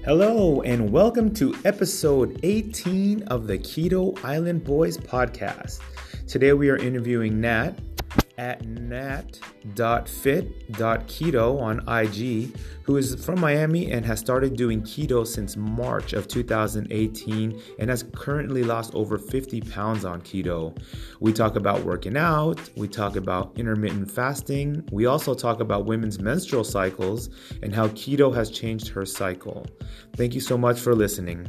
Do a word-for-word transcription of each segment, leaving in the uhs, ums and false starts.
Hello, and welcome to episode eighteen of the Keto Island Boys podcast. Today we are interviewing Nat at nat dot fit dot keto on I G, who is from Miami and has started doing keto since March of two thousand eighteen and has currently lost over fifty pounds on keto. We talk about working out, we talk about intermittent fasting, we also talk about women's menstrual cycles and how keto has changed her cycle. Thank you so much for listening.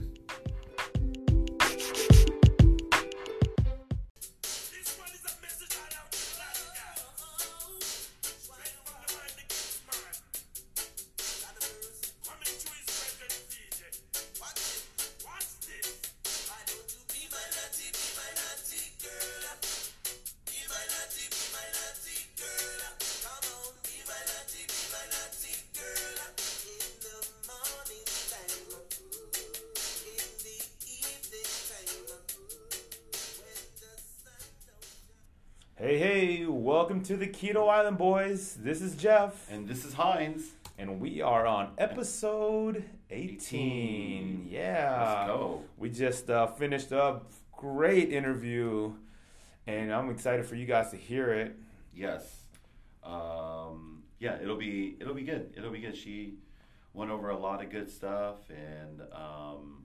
Hey, hey, welcome to the Keto Island Boys. This is Jeff. And this is Heinz. And we are on episode eighteen. eighteen. Yeah. Let's go. We just uh, finished a great interview, and I'm excited for you guys to hear it. Yes. Um, yeah, it'll be it'll be good. It'll be good. She went over a lot of good stuff, and um,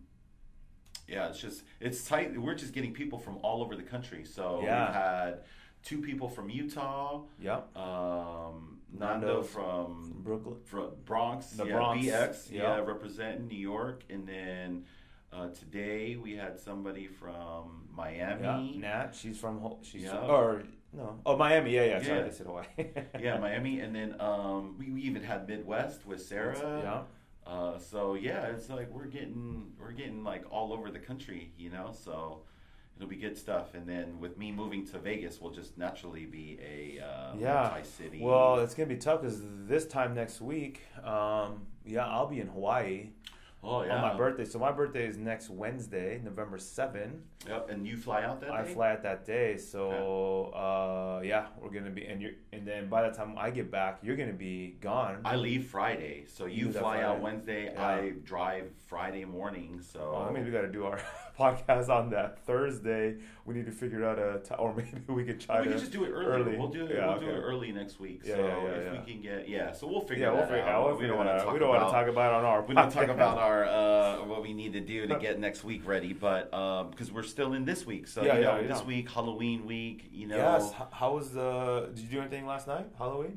yeah, it's just, it's tight. We're just getting people from all over the country. So yeah. We've had two people from Utah. Yep. Um, Nando, Nando from Brooklyn, from Bronx. The yeah, Bronx. B X. Yep. Yeah, representing New York. And then uh, today we had somebody from Miami. Yeah. Nat, she's from she's yeah. from, or no, oh Miami. Yeah, yeah. Sorry, yeah. I said Hawaii. Yeah, Miami, and then um, we, we even had Midwest with Sarah. Yeah. Uh, so yeah, it's like we're getting we're getting like all over the country, you know. So it'll be good stuff. And then with me moving to Vegas, we'll just naturally be a uh, yeah. multi-city. Well, it's gonna be tough because this time next week, um, yeah, I'll be in Hawaii. Oh yeah. On my birthday. So my birthday is next Wednesday, November seventh. Yep. And you fly out that I day? I fly out that day. So uh, yeah, we're gonna be and you and then by the time I get back, you're gonna be gone. I leave Friday, so you, you fly Friday. out Wednesday. Yeah. I drive Friday morning. So well, that means we got to do our podcast on that Thursday. We need to figure out a time, or maybe we could try we to. can just do it early. early. We'll do it. Yeah, we'll okay. do it early next week. Yeah, so yeah, yeah, if yeah. we can get yeah, so we'll figure Yeah, we'll that figure out. out. We'll we figure don't that want out. to We don't want to about, talk about it on our. We don't talk podcast. about our uh, what we need to do to get next week ready, but because um, we're still in this week. So Yeah, you know, yeah, this yeah. week, Halloween week. You know. Yes. H- How was the? Did you do anything last night? Halloween?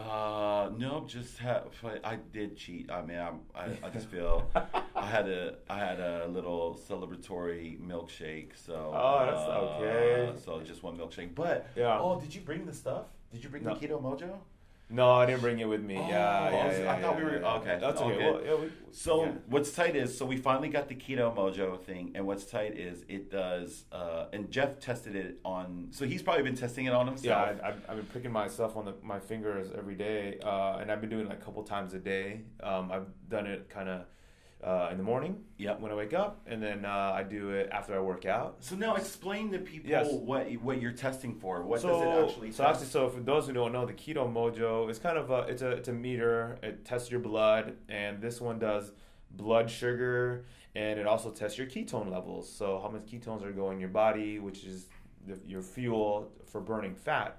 Uh, no, just have. I did cheat. I mean, I, I, I just feel I had a, I had a little celebratory milkshake. So. Oh, that's uh, okay. So just one milkshake. But yeah. Oh, did you bring the stuff? Did you bring No. the Keto Mojo? No, I didn't bring it with me. Oh, yeah, yeah, I was- yeah, I thought yeah, we were- yeah. okay, That's okay. okay. Well, yeah, we, So yeah. what's tight is, so we finally got the Keto Mojo thing, and what's tight is it does, uh, and Jeff tested it on, so he's probably been testing it on himself. Yeah, I, I've, I've been pricking myself on the, my fingers every day, uh, and I've been doing it like a couple times a day. Um, I've done it kind of uh, in the morning Yep. when I wake up, and then uh, I do it after I work out. So now explain to people Yes. what what you're testing for. What so, does it actually so test? actually, so for those who don't know, the Keto Mojo is kind of a it's a it's a meter. It tests your blood, and this one does blood sugar, and it also tests your ketone levels. So how much ketones are going in your body, which is the, your fuel for burning fat.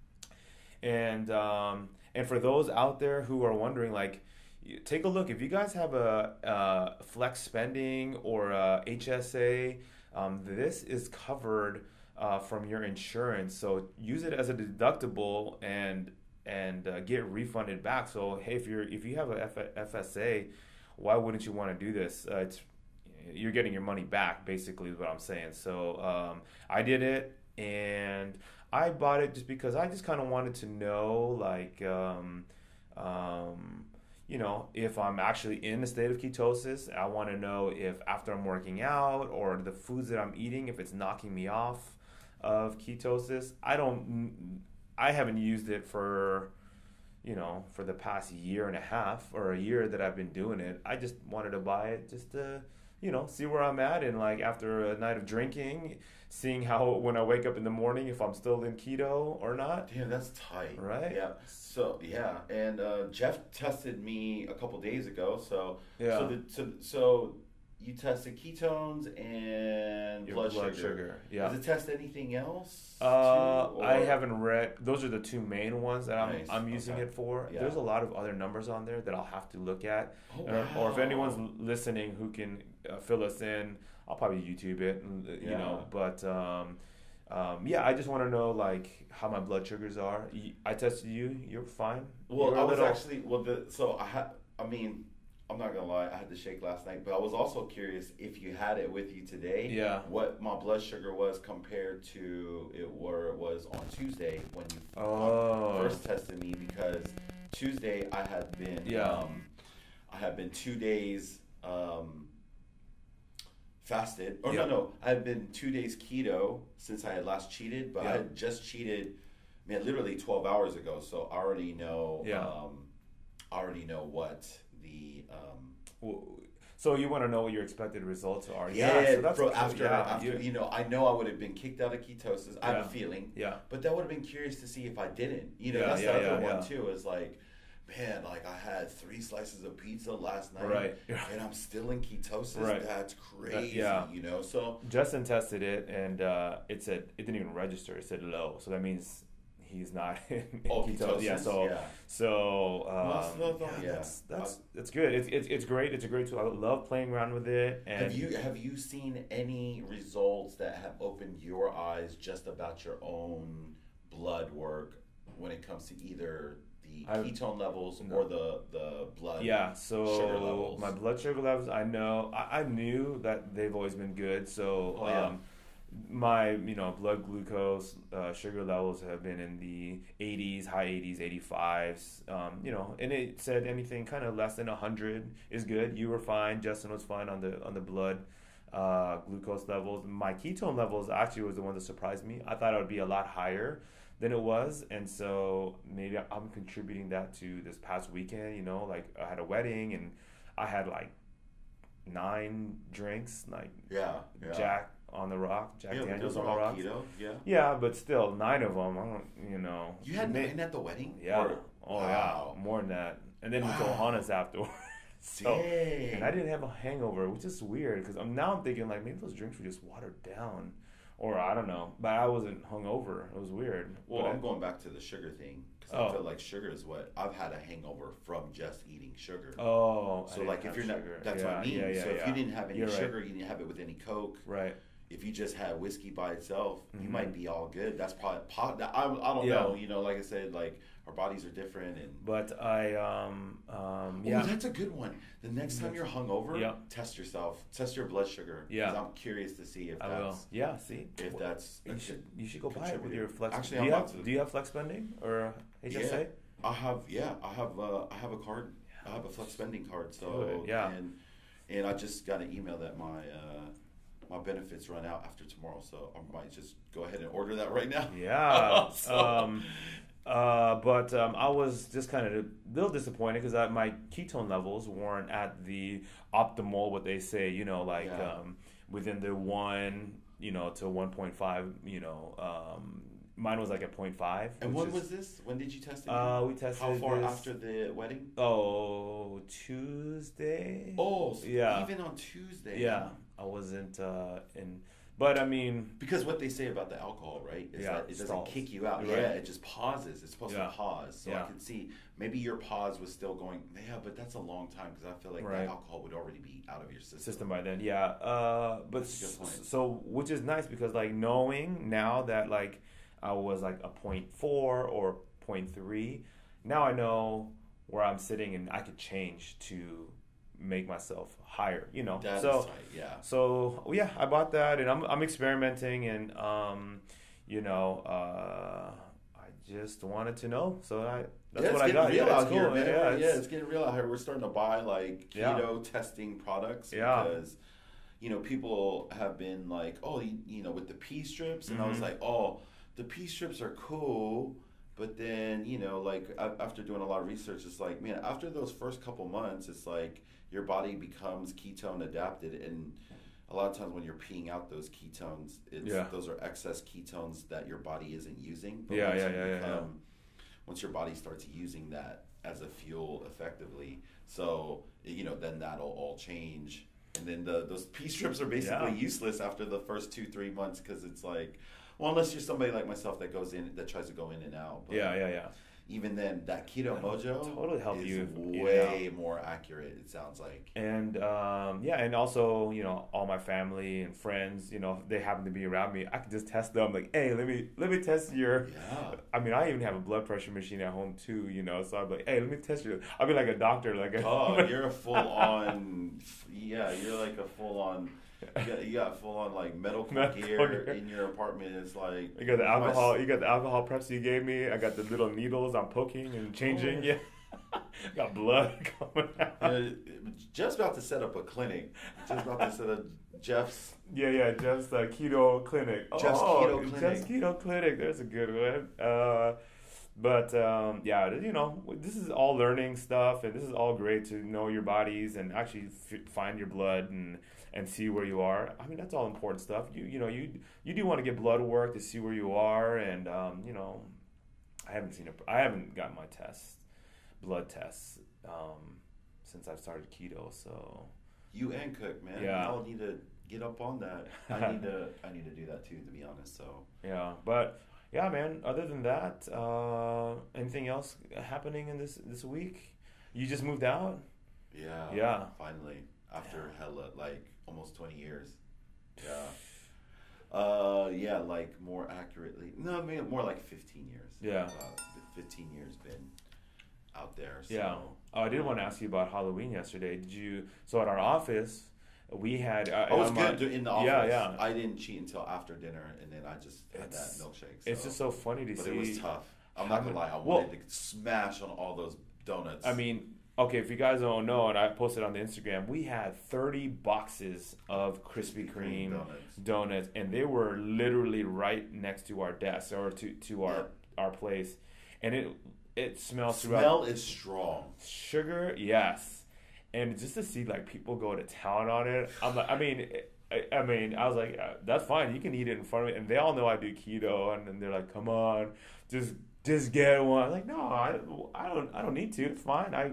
And um, and for those out there who are wondering, like, take a look. If you guys have a, a flex spending or a H S A, um, this is covered uh, from your insurance. So use it as a deductible and and uh, get refunded back. So hey, if you're if you have a F- F S A, why wouldn't you want to do this? Uh, it's you're getting your money back, basically, is what I'm saying. So um, I did it, and I bought it just because I just kind of wanted to know, like, um, um, you know, if I'm actually in a state of ketosis. I want to know if after I'm working out or the foods that I'm eating, if it's knocking me off of ketosis. I don't, I haven't used it for, you know, for the past year and a half or a year that I've been doing it. I just wanted to buy it just to you know, see where I'm at, and like after a night of drinking, seeing how when I wake up in the morning if I'm still in keto or not. Damn, that's tight. Right? Yeah. So yeah, and uh, Jeff tested me a couple days ago. So Yeah. So the, so, so you tested ketones and Your blood, blood sugar. sugar, yeah. Does it test anything else? Uh, too, I or- haven't read. Those are the two main ones that I'm Nice, I'm using okay. it for. Yeah. There's a lot of other numbers on there that I'll have to look at, Oh, or, or if wow. anyone's l- listening who can uh, fill us in, I'll probably YouTube it. and, uh, You Yeah. know, but um, um, yeah, I just want to know like how my blood sugars are. Y- I tested you. You're fine. Well, You're I a was little- actually well. The so I had. I mean, I'm not gonna lie. I had to shake last night, but I was also curious if you had it with you today. Yeah. What my blood sugar was compared to it where it was on Tuesday when you Oh. um, first tested me, because Tuesday I had been. Yeah. Um, I had been two days. Um, fasted or Yeah. no no I had been two days keto since I had last cheated, but Yeah. I had just cheated, man, literally twelve hours ago, so I already know Yeah. um I already know what the um W- So you want to know what your expected results are? yeah, so that's bro, cool. after Yeah, after you- you know I know I would have been kicked out of ketosis. I have Yeah. a feeling, yeah. but that would have been curious to see if I didn't. You know, Yeah, that's yeah, the other yeah, one yeah. too. Is like, man, like I had three slices of pizza last night, Right. and I'm still in ketosis. Right. That's crazy. yeah. You know, so Justin tested it, and uh, it said it didn't even register. It said low, so that means he's not in oh, ketosis. Yeah, ketosis, so yeah. so Well, um, no, no, yeah, yeah. that's that's it's good. It's, it's it's great. It's a great tool. I love playing around with it. And Have you have you seen any results that have opened your eyes just about your own blood work when it comes to either the I've- ketone levels no. or the the blood? Yeah, so sugar levels. my blood sugar levels, I know, I, I knew that they've always been good. So, Oh, yeah. um, my, you know, blood glucose, uh, sugar levels have been in the eighties, high eighties, eighty-fives. Um, you know, and it said anything kind of less than one hundred is good. You were fine. Justin was fine on the on the blood uh, glucose levels. My ketone levels actually was the one that surprised me. I thought it would be a lot higher than it was, and so maybe I'm contributing that to this past weekend. You know, like I had a wedding and I had like nine drinks, like yeah, yeah. Jack on the Rock, Jack yeah, but Daniels those on are the all rocks. keto. Yeah. Yeah, but still nine of them. I don't, you know. You had may- nine at the wedding? Yeah. Or- Oh wow. yeah, more than that. And then Wow. with Johannes afterwards. So, Dang. and I didn't have a hangover, which is weird because I'm now I'm thinking like maybe those drinks were just watered down, or I don't know. But I wasn't hungover. It was weird. Well, But I'm I- going back to the sugar thing because Oh. I feel like sugar is what I've had a hangover from just eating sugar. Oh, I So didn't like if have you're not, sugar. that's yeah, what I mean. Yeah, yeah, so if yeah. you didn't have any You're right. sugar, you didn't have it with any Coke. Right. If you just had whiskey by itself, you Mhm. might be all good. That's probably po- I, I don't Yeah. know. You know, like I said, like our bodies are different, and But I um um oh, yeah. that's a good one. The next time you're hungover, Yeah. test yourself, test your blood sugar. 'cause Yeah. I'm curious to see if I will. that's Yeah. See. if that's You a should good- you should go buy it with contributor. your flex. Actually, do I'm you about have to. do you have flex spending or H S A? Yeah. I have yeah, I have uh, I have a card. I have a flex spending card. So Good, yeah. and and I just got an email that my uh, my benefits run out after tomorrow, so I might just go ahead and order that right now. Yeah. So- um, uh, but um, I was just kind of a little disappointed because my ketone levels weren't at the optimal, what they say, you know, like Yeah. um, within the one, you know, to one point five, you know, um, mine was like a zero point five. And which when is- was this? When did you test it? Uh, we tested How far this- after the wedding? Oh, Tuesday. Oh, so Yeah. even on Tuesday. Yeah, I wasn't uh, in, but I mean, Because what they say about the alcohol, right, is Yeah, that it doesn't stalls. kick you out. Right. Yeah, it just pauses. It's supposed Yeah. to pause. So Yeah. I could see maybe your pause was still going. Yeah, but that's a long time because I feel like Right. that alcohol would already be out of your system. system by then. Yeah, uh, but That's a good point. s- so which is nice because like knowing now that like I was like a point four or point three, now I know where I'm sitting and I could change to make myself higher. You know, That is so. tight, yeah. So yeah, I bought that, and I'm I'm experimenting, and um, you know, uh, I just wanted to know, so I that's yeah, what it's I getting got. real Yeah, out it's here, cool. man. Yeah, Yeah, it's- it's getting real out here. We're starting to buy like Yeah. keto testing products Yeah. because you know people have been like, oh, you, you know, with the pea strips, and I was Mhm. like, oh, the pea strips are cool, But then, you know, like a- after doing a lot of research, it's like, man, after those first couple months, it's like your body becomes ketone adapted. And a lot of times when you're peeing out those ketones, it's, Yeah. those are excess ketones that your body isn't using. But Yeah, once yeah, you yeah, yeah, become, yeah. Once your body starts using that as a fuel effectively, so, you know, then that'll all change. And then the those pee strips are basically Yeah. useless after the first two, three months because it's like, well, unless you're somebody like myself that goes in, that tries to go in and out. But Yeah, yeah, yeah. even then, that Keto Mojo totally help is you, way yeah. more accurate, it sounds like. And um, yeah, and also, you know, all my family and friends, you know, if they happen to be around me, I can just test them. Like, hey, let me let me test your. Yeah. I mean, I even have a blood pressure machine at home too, you know. So I'm like, hey, let me test you. I'll be like a doctor, like a. Oh, you're a full on, yeah, you're like a full on. You got, you got full on like medical, Medical gear, gear. in your apartment. It's like You got the my alcohol. s- You got the alcohol preps you gave me. I got the little needles I'm poking and changing. Oh. Yeah, got blood coming out. Uh, Jeff's about to set up a clinic. Just about to set up Jeff's. Yeah, yeah, just the keto clinic. Just oh, Keto Clinic. Just keto clinic. There's a good one. Uh, but um, yeah, you know, this is all learning stuff, and this is all great to know your bodies and actually f- find your blood and and see where you are. I mean, that's all important stuff. You you know, you you do want to get blood work to see where you are, and um, you know, I haven't seen a, I haven't got my tests, blood tests, um, since I've started keto. So You and Cook, man. Yeah. I'll need to get up on that. I need to. I need to do that too, to be honest. So yeah, but yeah, man. Other than that, uh, anything else happening in this this week? You just moved out. yeah, Yeah. Finally, after hella like almost twenty years. Yeah. Uh, yeah, like more accurately, no, I mean more like fifteen years. Yeah. Uh, fifteen years been out there. So. Yeah. Oh, I did want to ask you about Halloween yesterday. Did you? So at our office, we had. Uh, I was on my- good in the office. Yeah, yeah. I didn't cheat until after dinner, and then I just had It's- that milkshake. It's so. just so funny to But see. it was tough. I'm not gonna lie. I Well- wanted to smash on all those donuts. I mean, okay, if you guys don't know, and I posted on the Instagram, we had thirty boxes of Krispy Kreme donuts. donuts, and they were literally right next to our desk or to, to our Yep. our place, and it it smells Smell throughout. is strong. Sugar, yes, and just to see like people go to town on it, I'm like, I mean. I, I mean, I was like, uh, that's fine. You can eat it in front of me, and they all know I do keto, and then they're like, "Come on, just just get one." I'm like, no, I, I don't, I don't need to. It's fine. I,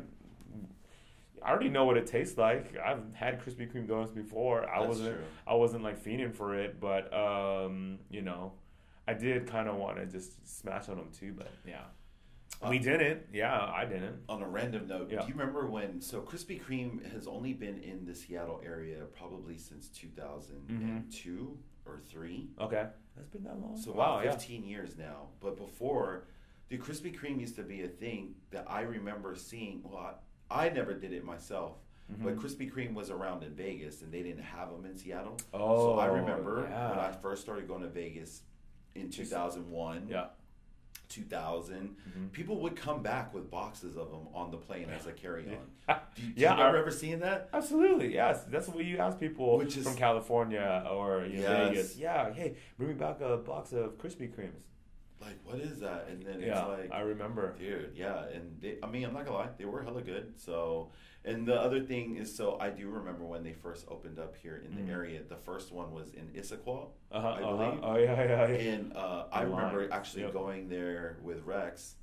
I already know what it tastes like. I've had Krispy Kreme donuts before. I That's wasn't, true. I wasn't like fiending for it, but um, you know, I did kind of want to just smash on them too. But yeah, Uh, we didn't. Yeah, I didn't. On a random note, Yeah. do you remember when? So Krispy Kreme has only been in the Seattle area probably since two thousand two or three. Okay, that's been that long. So wow, about yeah. fifteen years now. But before, dude, Krispy Kreme used to be a thing that I remember seeing. Well, I, I never did it myself, Mm-hmm. but Krispy Kreme was around in Vegas, and they didn't have them in Seattle. Oh, so I remember yeah. when I first started going to Vegas in two thousand one. Yeah. two thousand, Mhm. people would come back with boxes of them on the plane as a carry-on. Do you, do Yeah, you remember I- ever seeing that? Absolutely, yes. That's what you ask people Which is- from California or you know, Yes. Vegas. Yeah, hey, bring me back a box of Krispy Kremes. Like, what is that? And then Yeah, it's like, I remember. dude, yeah. And they, I mean, I'm not gonna lie, they were hella good. So, and the other thing is, so I do remember when they first opened up here in the Mhm. area. The first one was in Issaquah, Uh-huh, I uh-huh. believe. Oh yeah, yeah, yeah. And uh, I The remember lines, actually yep. going there with Rex,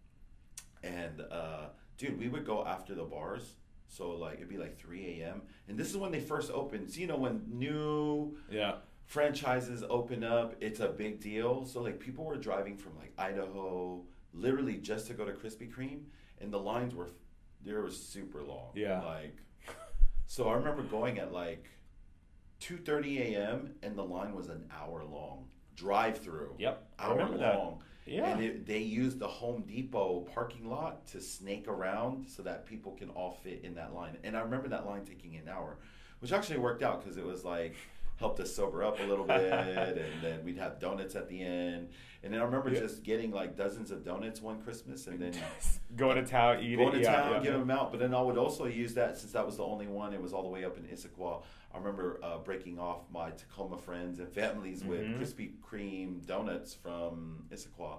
and uh, dude, we would go after the bars. So like it'd be like three a.m. and this is when they first opened. So you know when new Yeah. franchises open up, it's a big deal. So like people were driving from like Idaho, literally just to go to Krispy Kreme, and the lines were they were super long. Yeah. Like, so I remember going at like two thirty a.m. and the line was an hour long, drive through. Yep. I Hour remember that. long. Yeah. And it, they used the Home Depot parking lot to snake around so that people can all fit in that line. And I remember that line taking an hour, which actually worked out because it was like helped us sober up a little bit, and then we'd have donuts at the end. And then I remember Yeah. just getting like dozens of donuts one Christmas, and then Going to town, eat going it. to yeah, town, yeah, give yeah. them out. But then I would also use that since that was the only one. It was all the way up in Issaquah. I remember uh, breaking off my Tacoma friends and families with Mhm. Krispy Kreme donuts from Issaquah.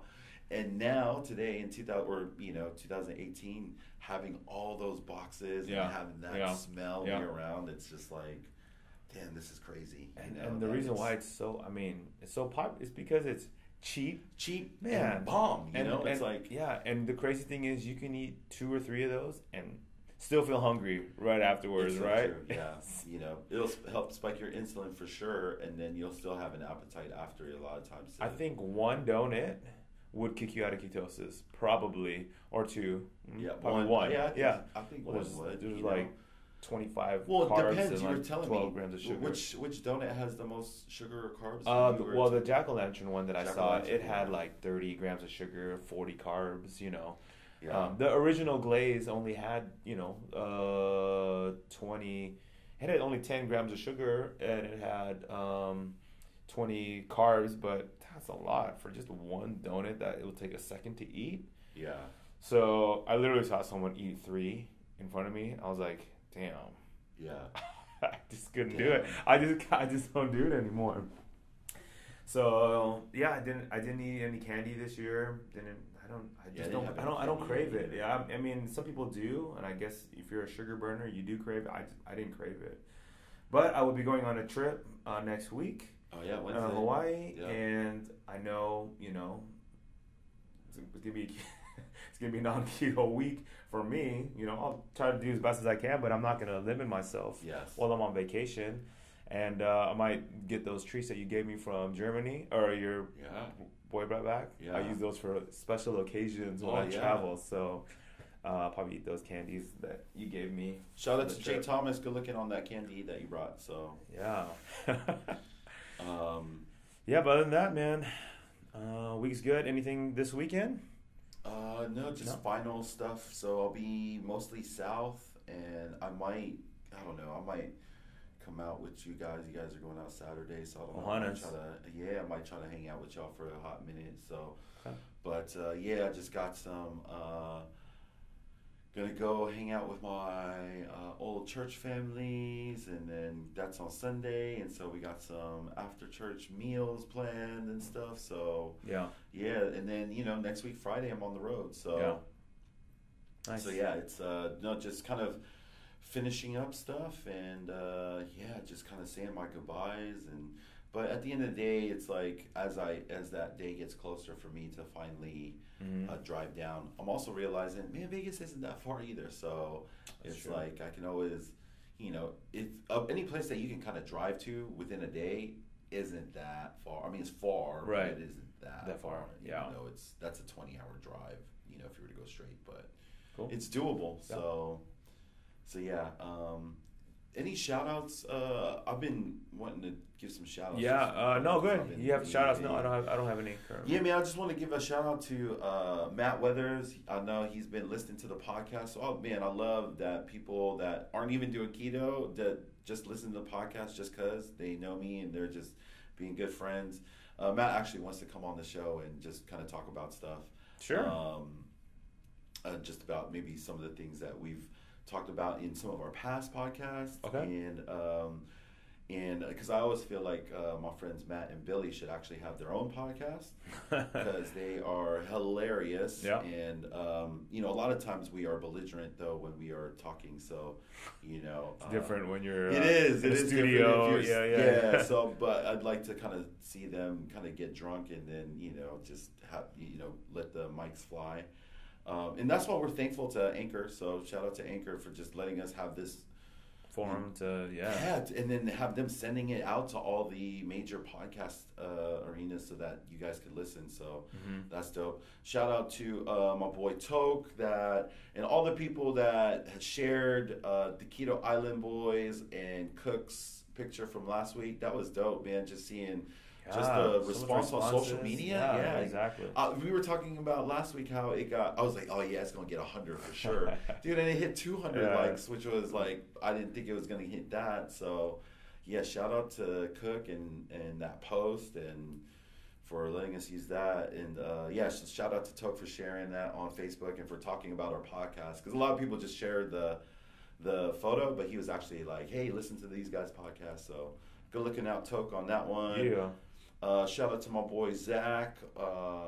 And now today in two thousand or you know twenty eighteen, having all those boxes Yeah. and having that Yeah. smell Yeah. year round, it's just like, damn, this is crazy. And, you know, and the that reason it's why it's so, I mean, it's so popular is because it's cheap. cheap Man. and bomb. You and, know, it's and- like yeah. And the crazy thing is, you can eat two or three of those and still feel hungry right afterwards, it's so right? true, yeah, you know, it'll sp- help spike your insulin for sure, and then you'll still have an appetite after a lot of times. I think one donut would kick you out of ketosis, probably, or two. Mm, yeah, probably one. Yeah, I think, yeah. I think Well, one there's would. there's you like know. twenty-five Well, it carbs depends. and You were like telling twelve me grams of sugar. which which donut has the most sugar or carbs. Uh, You the, were well, the t- Jack O' Lantern one that I Jack O' saw, Lantern, it had yeah. like thirty grams of sugar, forty carbs. You know, yeah. um, the original glaze only had you know uh, twenty. It had only ten grams of sugar and it had um, twenty carbs, but that's a lot for just one donut that it will take a second to eat. yeah. So I literally saw someone eat three in front of me. I was like, damn. Yeah. I just couldn't do Damn. it. I just I just don't do it anymore. So yeah, I didn't I didn't eat any candy this year. Didn't I don't I Yeah, just I don't didn't have I don't any I don't candy crave it. either. Yeah, I, I mean some people do, and I guess if you're a sugar burner, you do crave it. I I didn't crave it, but I will be going on a trip uh, next week, Oh yeah. Wednesday. uh, Hawaii, Yeah. and I know you know it's, it's gonna be it's gonna be a non-keto week for me. You know, I'll try to do as best as I can, but I'm not gonna limit myself Yes. while I'm on vacation. And uh, I might get those treats that you gave me from Germany or your Yeah. boy brought back. Yeah. I use those for special occasions when Oh, I yeah. travel. So uh, I'll probably eat those candies that you gave me. Shout out for to the Jay trip. Thomas. Good looking on that candy that you brought. So. Yeah. Um, yeah, but other than that, man, uh, week's good. Anything this weekend? uh, no, just No? final stuff. So I'll be mostly south, and I might. I don't know. I might come out with you guys. You guys are going out Saturday, so I don't know. I might Johannes. try to, yeah, I might try to hang out with y'all for a hot minute. So, Okay. but uh, yeah, I just got some. Uh, gonna go hang out with my uh, old church families, and then that's on Sunday. And so we got some after church meals planned and stuff. So Yeah. yeah, and then you know next week Friday I'm on the road. So Yeah. Nice. so yeah, it's uh, no, just kind of finishing up stuff, and uh, yeah, just kind of saying my goodbyes. And but at the end of the day, it's like as I as that day gets closer for me to finally Mhm. uh, drive down, I'm also realizing, man, Vegas isn't that far either. So That's it's true. like I can always, you know, it's uh, any place that you can kind of drive to within a day isn't that far. I mean, it's far, Right. but it isn't that, That far, yeah. You know, it's that's a twenty hour drive. You know, if you were to go straight, but Cool. it's doable. Yeah. So, so yeah. Um, any shout outs? Uh, I've been wanting to give some shout outs. Yeah. Uh, no, good. You have shout outs? No, I don't have. I don't have any currently. Yeah, man, I just want to give a shout out to uh, Matt Weathers. I know he's been listening to the podcast. So, oh, man, I love that people that aren't even doing keto that just listen to the podcast just because they know me and they're just being good friends. Uh, Matt actually wants to come on the show and just kind of talk about stuff. Sure. Um, uh, just about maybe some of the things that we've talked about in some of our past podcasts. Okay. And um, and because I always feel like uh, my friends Matt and Billy should actually have their own podcast because they are hilarious. Yeah. And um, you know, a lot of times we are belligerent though when we are talking. So you know, It's uh, different when you're. it uh, is. in It a is studio. different if Yeah, you're- yeah. yeah. So, but I'd like to kind of see them kind of get drunk and then you know just have you know let the mics fly, um, and that's why we're thankful to Anchor. So shout out to Anchor for just letting us have this Forum to yeah. yeah, and then have them sending it out to all the major podcast uh, arenas so that you guys could listen. So Mhm. that's dope. Shout out to uh, my boy Toke that and all the people that had shared uh, the Keto Island Boys and Cook's picture from last week. That was dope, man. Just seeing just Yeah, the so much response on social responses. media. Yeah, Yeah, exactly. Uh, we were talking about last week how it got. I was like, oh yeah, it's gonna get a hundred for sure, dude. And it hit two hundred Yeah. likes, which was like I didn't think it was gonna hit that. So, yeah, shout out to Cook and and that post and for letting us use that. And uh, yeah, so shout out to Toke for sharing that on Facebook and for talking about our podcast because a lot of people just shared the the photo, but he was actually like, hey, listen to these guys' podcast. So good looking out, Toke, on that one. Yeah. Uh, shout out to my boy Zach, um,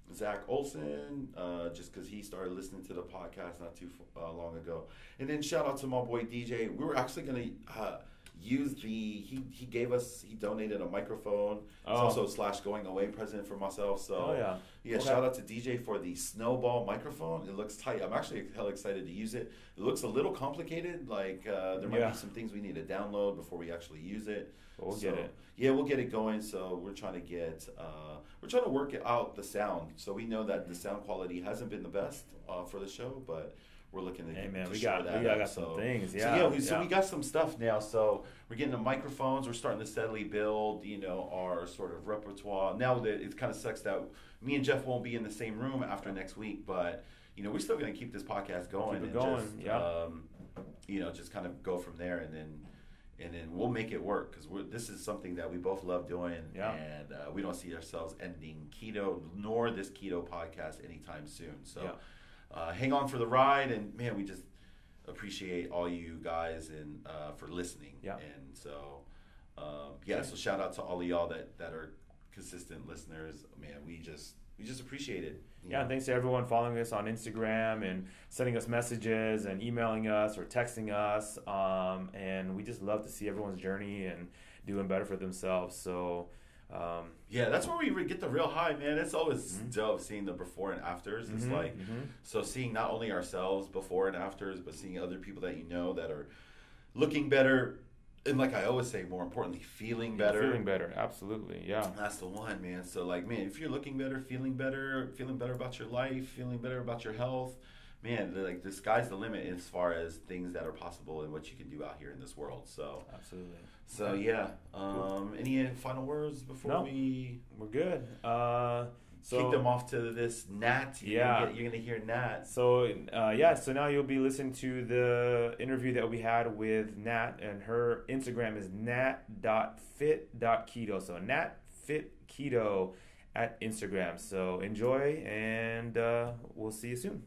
Zach Olson, uh, just because he started listening to the podcast not too uh, long ago. And then shout out to my boy D J. We were actually going to uh, use the, he, he gave us, he donated a microphone. Oh. It's also a slash going away present for myself. So Oh, yeah. yeah, Okay. shout out to D J for the Snowball microphone. It looks tight. I'm actually hell excited to use it. It looks a little complicated. Like uh, there might Yeah. be some things we need to download before we actually use it. But we'll So, get it. Yeah, we'll get it going. So we're trying to get, uh, we're trying to work out the sound. So we know that the sound quality hasn't been the best uh, for the show, but we're looking to, Hey, man, to we shore got- that we got- up. got some so, things, So yeah, yeah, we, so yeah. we got some stuff now. So we're getting the microphones. We're starting to steadily build, you know, our sort of repertoire. Now that it kind of sucks that me and Jeff won't be in the same room after next week, but you know, we're still going to keep this podcast going. Keep it and going, just, yeah. Um, you know, just kind of go from there, and then and then we'll make it work because this is something that we both love doing, Yeah. and uh, we don't see ourselves ending keto nor this keto podcast anytime soon. So Yeah. uh, hang on for the ride, and man, we just appreciate all you guys and uh, for listening. Yeah. And so um, yeah, so shout out to all of y'all that that are consistent listeners. Man, we just we just appreciate it. you Yeah, know? and thanks to everyone following us on Instagram and sending us messages and emailing us or texting us. Um, and we just love to see everyone's journey and doing better for themselves. So, um, Yeah, that's where we re- get the real high, man. It's always Mhm. dope seeing the before and afters. It's mhm, like, mhm. so seeing not only ourselves before and afters, but seeing other people that you know that are looking better. And like I always say, more importantly, feeling better. Feeling better, absolutely. Yeah. That's the one, man. So like, man, if you're looking better, feeling better, feeling better about your life, feeling better about your health, man, the- like the sky's the limit as far as things that are possible and what you can do out here in this world. So, Absolutely. so yeah. Um, any final words before No. we We're good. Uh, so, kick them off to this Nat? You're Yeah. gonna get, you're gonna hear Nat. So uh, yeah, so now you'll be listening to the interview that we had with Nat, and her Instagram is nat dot fit dot keto. So Nat Fit Keto at Instagram. So enjoy, and uh, we'll see you soon.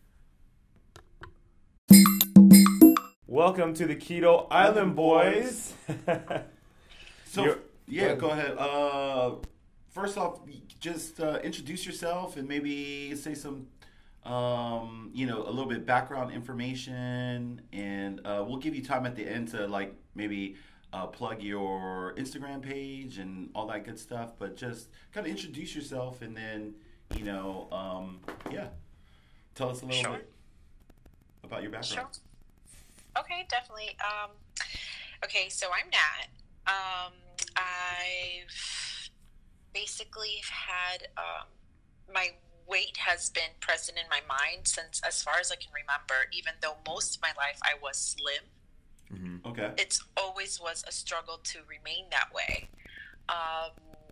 Welcome to the Keto Island, boys. So You're- yeah, go ahead. Uh, first off, just uh, introduce yourself and maybe say some, um, you know, a little bit background information, and uh, we'll give you time at the end to like maybe uh, plug your Instagram page and all that good stuff. But just kind of introduce yourself, and then you know, um, yeah, tell us a little Sure. bit about your Sure. background. Okay, definitely. Um, okay, so I'm Nat. Um, I've basically had um, my weight has been present in my mind since as far as I can remember. Even though most of my life I was slim, Mhm. Okay. it's always was a struggle to remain that way. Um,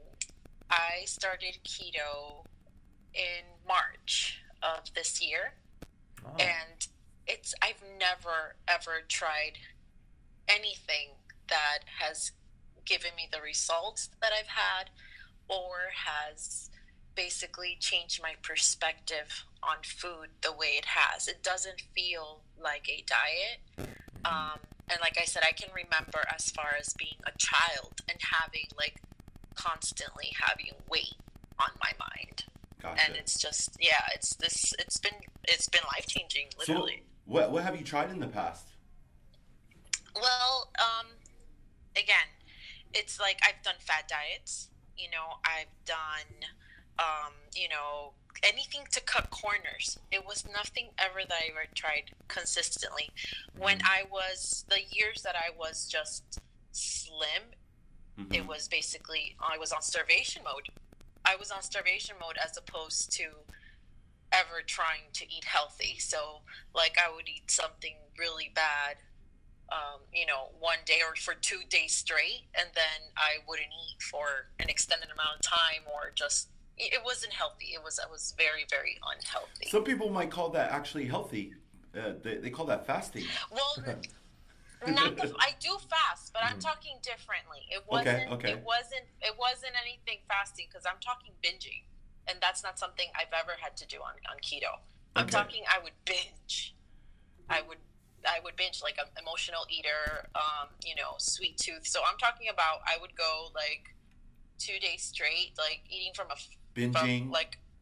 I started keto in March of this year. Oh. And it's I've never ever tried anything that has given me the results that I've had or has basically changed my perspective on food the way it has. It doesn't feel like a diet. Um, and like I said, I can remember as far as being a child and having like constantly having weight on my mind. Gotcha. And it's just yeah it's this it's been it's been life changing So literally. what what have you tried in the past? Well, um again, it's like I've done fad diets, you know, I've done um you know anything to cut corners. It was nothing ever that I ever tried consistently. When I was the years that I was just slim, Mhm. it was basically I was on starvation mode. I was on starvation mode as opposed to ever trying to eat healthy. So, like, I would eat something really bad, um, you know, one day or for two days straight, and then I wouldn't eat for an extended amount of time, or just it it wasn't healthy. It was I was very very unhealthy. Some people might call that actually healthy. Uh, they, they call that fasting. Well, not the, I do fast, but I'm talking differently. It wasn't. okay. It wasn't. It wasn't anything fasting because I'm talking binging, and that's not something I've ever had to do on, on keto. I'm Okay. talking. I would binge. I would. I would binge like an emotional eater. Um, you know, sweet tooth. So I'm talking about. I would go like two days straight, like eating from a Binging. from, like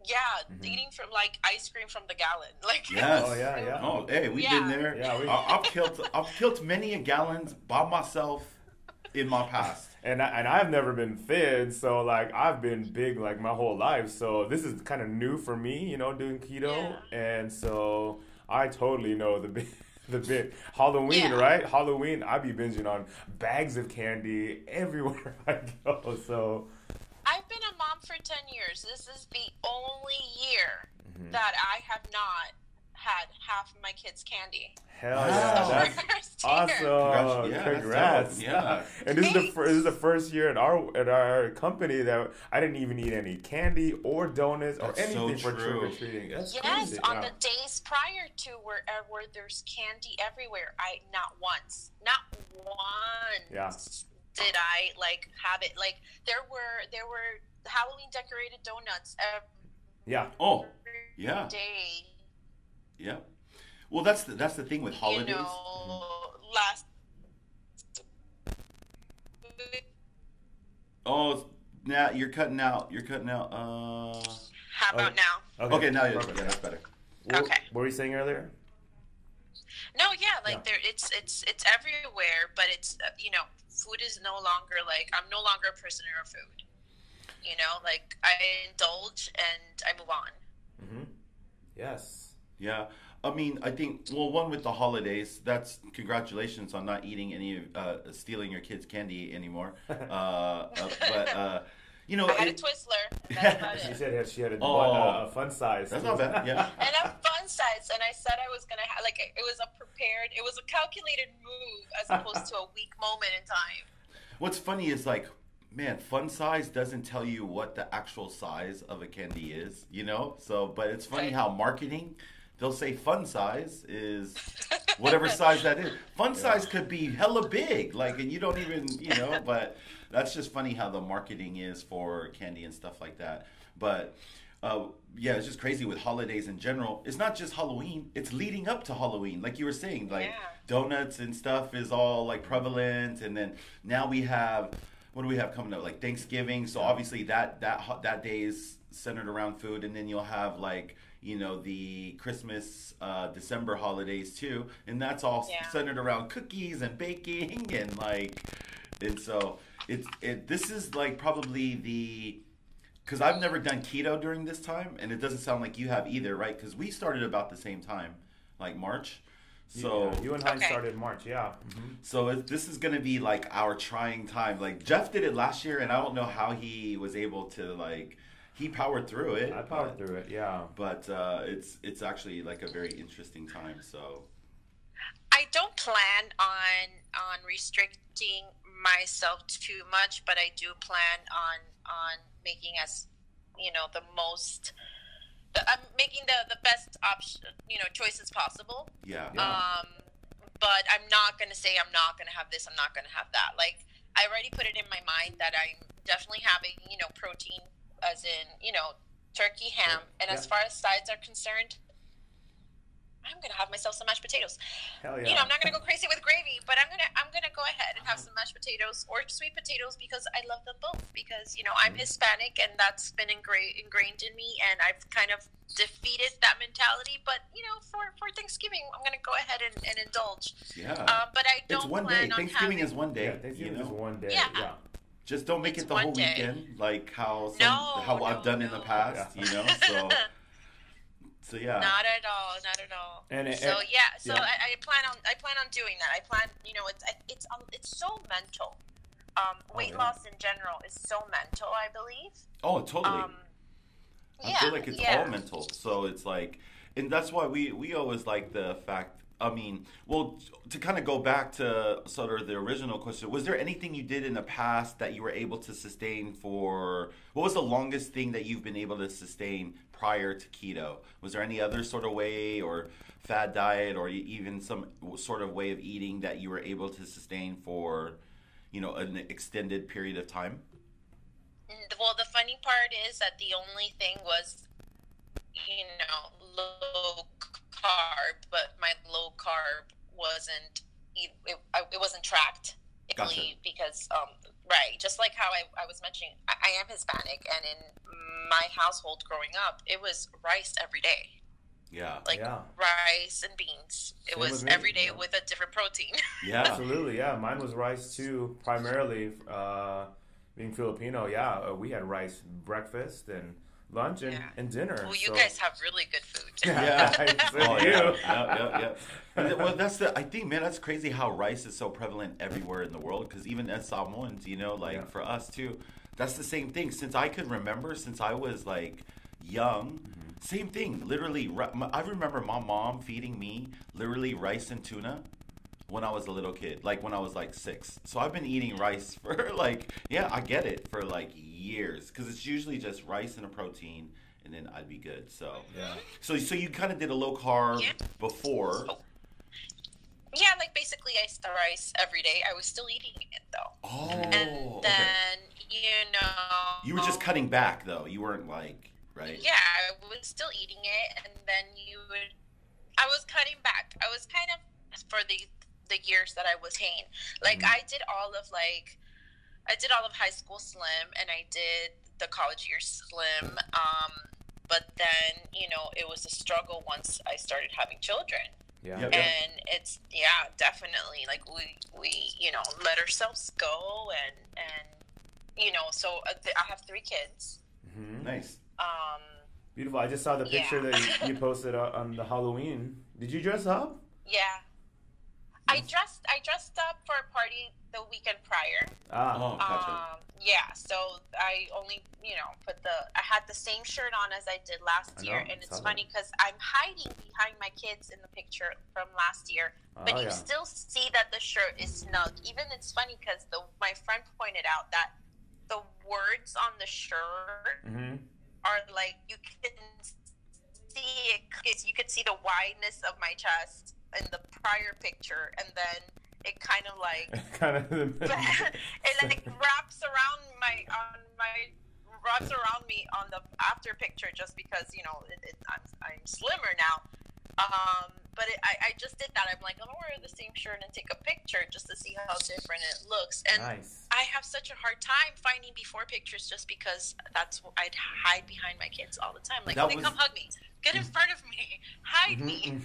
Yeah, Mhm. eating from like ice cream from the gallon. Like it Yes. was Oh, yeah, so- yeah. Oh, hey, we've Yeah. been there. Yeah, we- I- I've killed I've killed many a gallons by myself in my past. And I, and I've never been thin, so like I've been big like my whole life. So this is kind of new for me, you know, doing keto, and so I totally know the big, the big Halloween, Yeah. right? Halloween, I be binging on bags of candy everywhere I go. So I've been a mom for ten years. This is the only year Mhm. that I have not had half of my kids' candy. hell Wow. yeah, that's First awesome! year. Congrats- yeah, that's Congrats! dope. Yeah. And this is the Thanks. first, this is the first year at our at our company that I didn't even eat any candy or donuts or That's so anything for true. trick or treating. That's Yes, crazy. on yeah. the days prior to where uh, where there's candy everywhere, I not once, not once Yeah. did I like have it. Like there were there were Halloween decorated donuts every Yeah. Oh, yeah. day. Yeah. Well, that's the, that's the thing with holidays. You know, last. Oh, now you're cutting out. You're cutting out. Uh. How about Oh. now? Okay, now yeah, Perfect. yeah, that's better. What, Okay. what were you saying earlier? No, yeah, like Yeah. there, it's it's it's everywhere, but it's uh, you know, food is no longer like I'm no longer a prisoner of food. You know, like I indulge and I move on. Mm-hmm. Yes. Yeah. I mean, I think, well, one with the holidays, that's congratulations on not eating any, uh, stealing your kids' candy anymore. Uh, uh, but, uh, you know, I had it- a Twizzler. That's about She it. said she had a, Oh. a, a fun size. that's not bad. Yeah. And a fun size, and I said I was gonna have like it was a prepared, it was a calculated move as opposed to a weak moment in time. What's funny is like, man, fun size doesn't tell you what the actual size of a candy is, you know? So, but it's funny Okay. how marketing, they'll say fun size is whatever size that is. Fun size could be hella big, like, and you don't even, you know, but that's just funny how the marketing is for candy and stuff like that. But, uh, yeah, it's just crazy with holidays in general. It's not just Halloween, it's leading up to Halloween. Like you were saying, like Yeah. donuts and stuff is all like prevalent. And then now we have, what do we have coming up? Like Thanksgiving. So obviously that, that, ho- that day is centered around food. And then you'll have like, you know, the Christmas, uh, December holidays too. And that's all Yeah. centered around cookies and baking and like, and so it's, it, this is like probably the, because I've never done keto during this time, and it doesn't sound like you have either, right? Because we started about the same time, like March. So, Yeah, you and Heinz Okay. started in March, yeah. Mm-hmm. so it, this is going to be like our trying time. Like Jeff did it last year, and I don't know how he was able to like. He powered through it. I powered through it, yeah. But uh, it's it's actually like a very interesting time. So I don't plan on on restricting myself too much, but I do plan on on making as you know the most. The, I'm making the the best option, you know, choices possible. yeah, Yeah. Um, but I'm not gonna say I'm not gonna have this. I'm not gonna have that. Like I already put it in my mind that I'm definitely having you know protein, as in you know turkey, ham, and as Yeah. far as sides are concerned, I'm gonna have myself some mashed potatoes. Hell yeah. You know, I'm not gonna go crazy with gravy, but I'm gonna I'm gonna go ahead and have some mashed potatoes or sweet potatoes because I love them both. Because you know I'm Hispanic and that's been ingra- ingrained in me, and I've kind of defeated that mentality. But you know, for, for Thanksgiving, I'm gonna go ahead and, and indulge. yeah. Um, but I don't it's one plan day. on Thanksgiving having... is one day. Yeah, Thanksgiving you know? is one day, Yeah. yeah. Just don't make It's it the one whole day. weekend, like how some, No, how no, I've done in the no. past. Yeah. You know, so so yeah. Not at all, not at all. And it- so and- yeah, so yeah. I, I plan on I plan on doing that. I plan, you know, it's it's um, it's so mental. Um, Oh, weight yeah. loss in general is so mental, I believe. Oh, totally. Um, I yeah, feel like it's yeah. all mental. So it's like, and that's why we we always like the fact. I mean, well, to kind of go back to sort of the original question, was there anything you did in the past that you were able to sustain for? What was the longest thing that you've been able to sustain prior to keto? Was there any other sort of way or fad diet or even some sort of way of eating that you were able to sustain for, you know, an extended period of time? Mm, Well, the funny part is that the only thing was, you know, low carb, but my low carb wasn't it, it, it wasn't tracked Gotcha. because um right, just like how I, I was mentioning, I, I am Hispanic, and in my household growing up, it was rice every day. Yeah. Like Yeah. rice and beans. It Same was with me, every day yeah. with a different protein. Yeah. Absolutely, yeah. Mine was rice too, primarily. Uh, being Filipino, yeah, uh, we had rice breakfast and lunch and, Yeah. and dinner. Well, you so- guys have really good food. Yeah. So Oh, do yeah. you. yeah, yeah, yeah. And th- well, that's the. I think, man, that's crazy how rice is so prevalent everywhere in the world. Because even as Samoans, you know, like Yeah. for us too, that's the same thing. Since I could remember, since I was like young, same thing. Literally, ri- my- I remember my mom feeding me literally rice and tuna when I was a little kid, like when I was like six. So I've been eating rice for like, yeah, I get it, for like years. Because it's usually just rice and a protein, and then I'd be good. So Yeah. so so you kind of did a low carb Yeah. before. Oh. Yeah, like basically I eat rice every day. I was still eating it though. Oh, And okay. then, you know. You were just cutting back though. You weren't like, right? Yeah, I was still eating it, and then you would. I was cutting back. I was kind of for the the years that I was haying. Like Mhm. I did all of like, I did all of high school slim, and I did the college years slim. Um, but then you know it was a struggle once I started having children. Yeah. Yep. And it's yeah, definitely like we we you know let ourselves go and and you know so uh, th- I have three kids. Mhm. Nice. Um, Beautiful. I just saw the picture Yeah. that you, you posted uh, on the Halloween. Did you dress up? yeah, I dressed I dressed up for a party the weekend prior. Ah. Oh, gotcha. Um, yeah, so I only you know put the I had the same shirt on as I did last I year, know, and it's saw funny because I'm hiding behind my kids in the picture from last year. But Oh, you yeah. still see that the shirt is snug. Even it's funny because the my friend pointed out that the words on the shirt Mm-hmm. are like you can see it. it's- You could see the wideness of my chest in the prior picture, and then it kind of like kind of. it like wraps around my on my wraps around me on the after picture just because you know it, it, I'm I'm slimmer now. Um, but it, I, I just did that. I'm like, I'm gonna wear the same shirt and take a picture just to see how different it looks. And Nice. I have such a hard time finding before pictures just because that's what I'd hide behind my kids all the time. Like, That okay, was- come hug me, get in front of me, hide Mhm, me. mhm.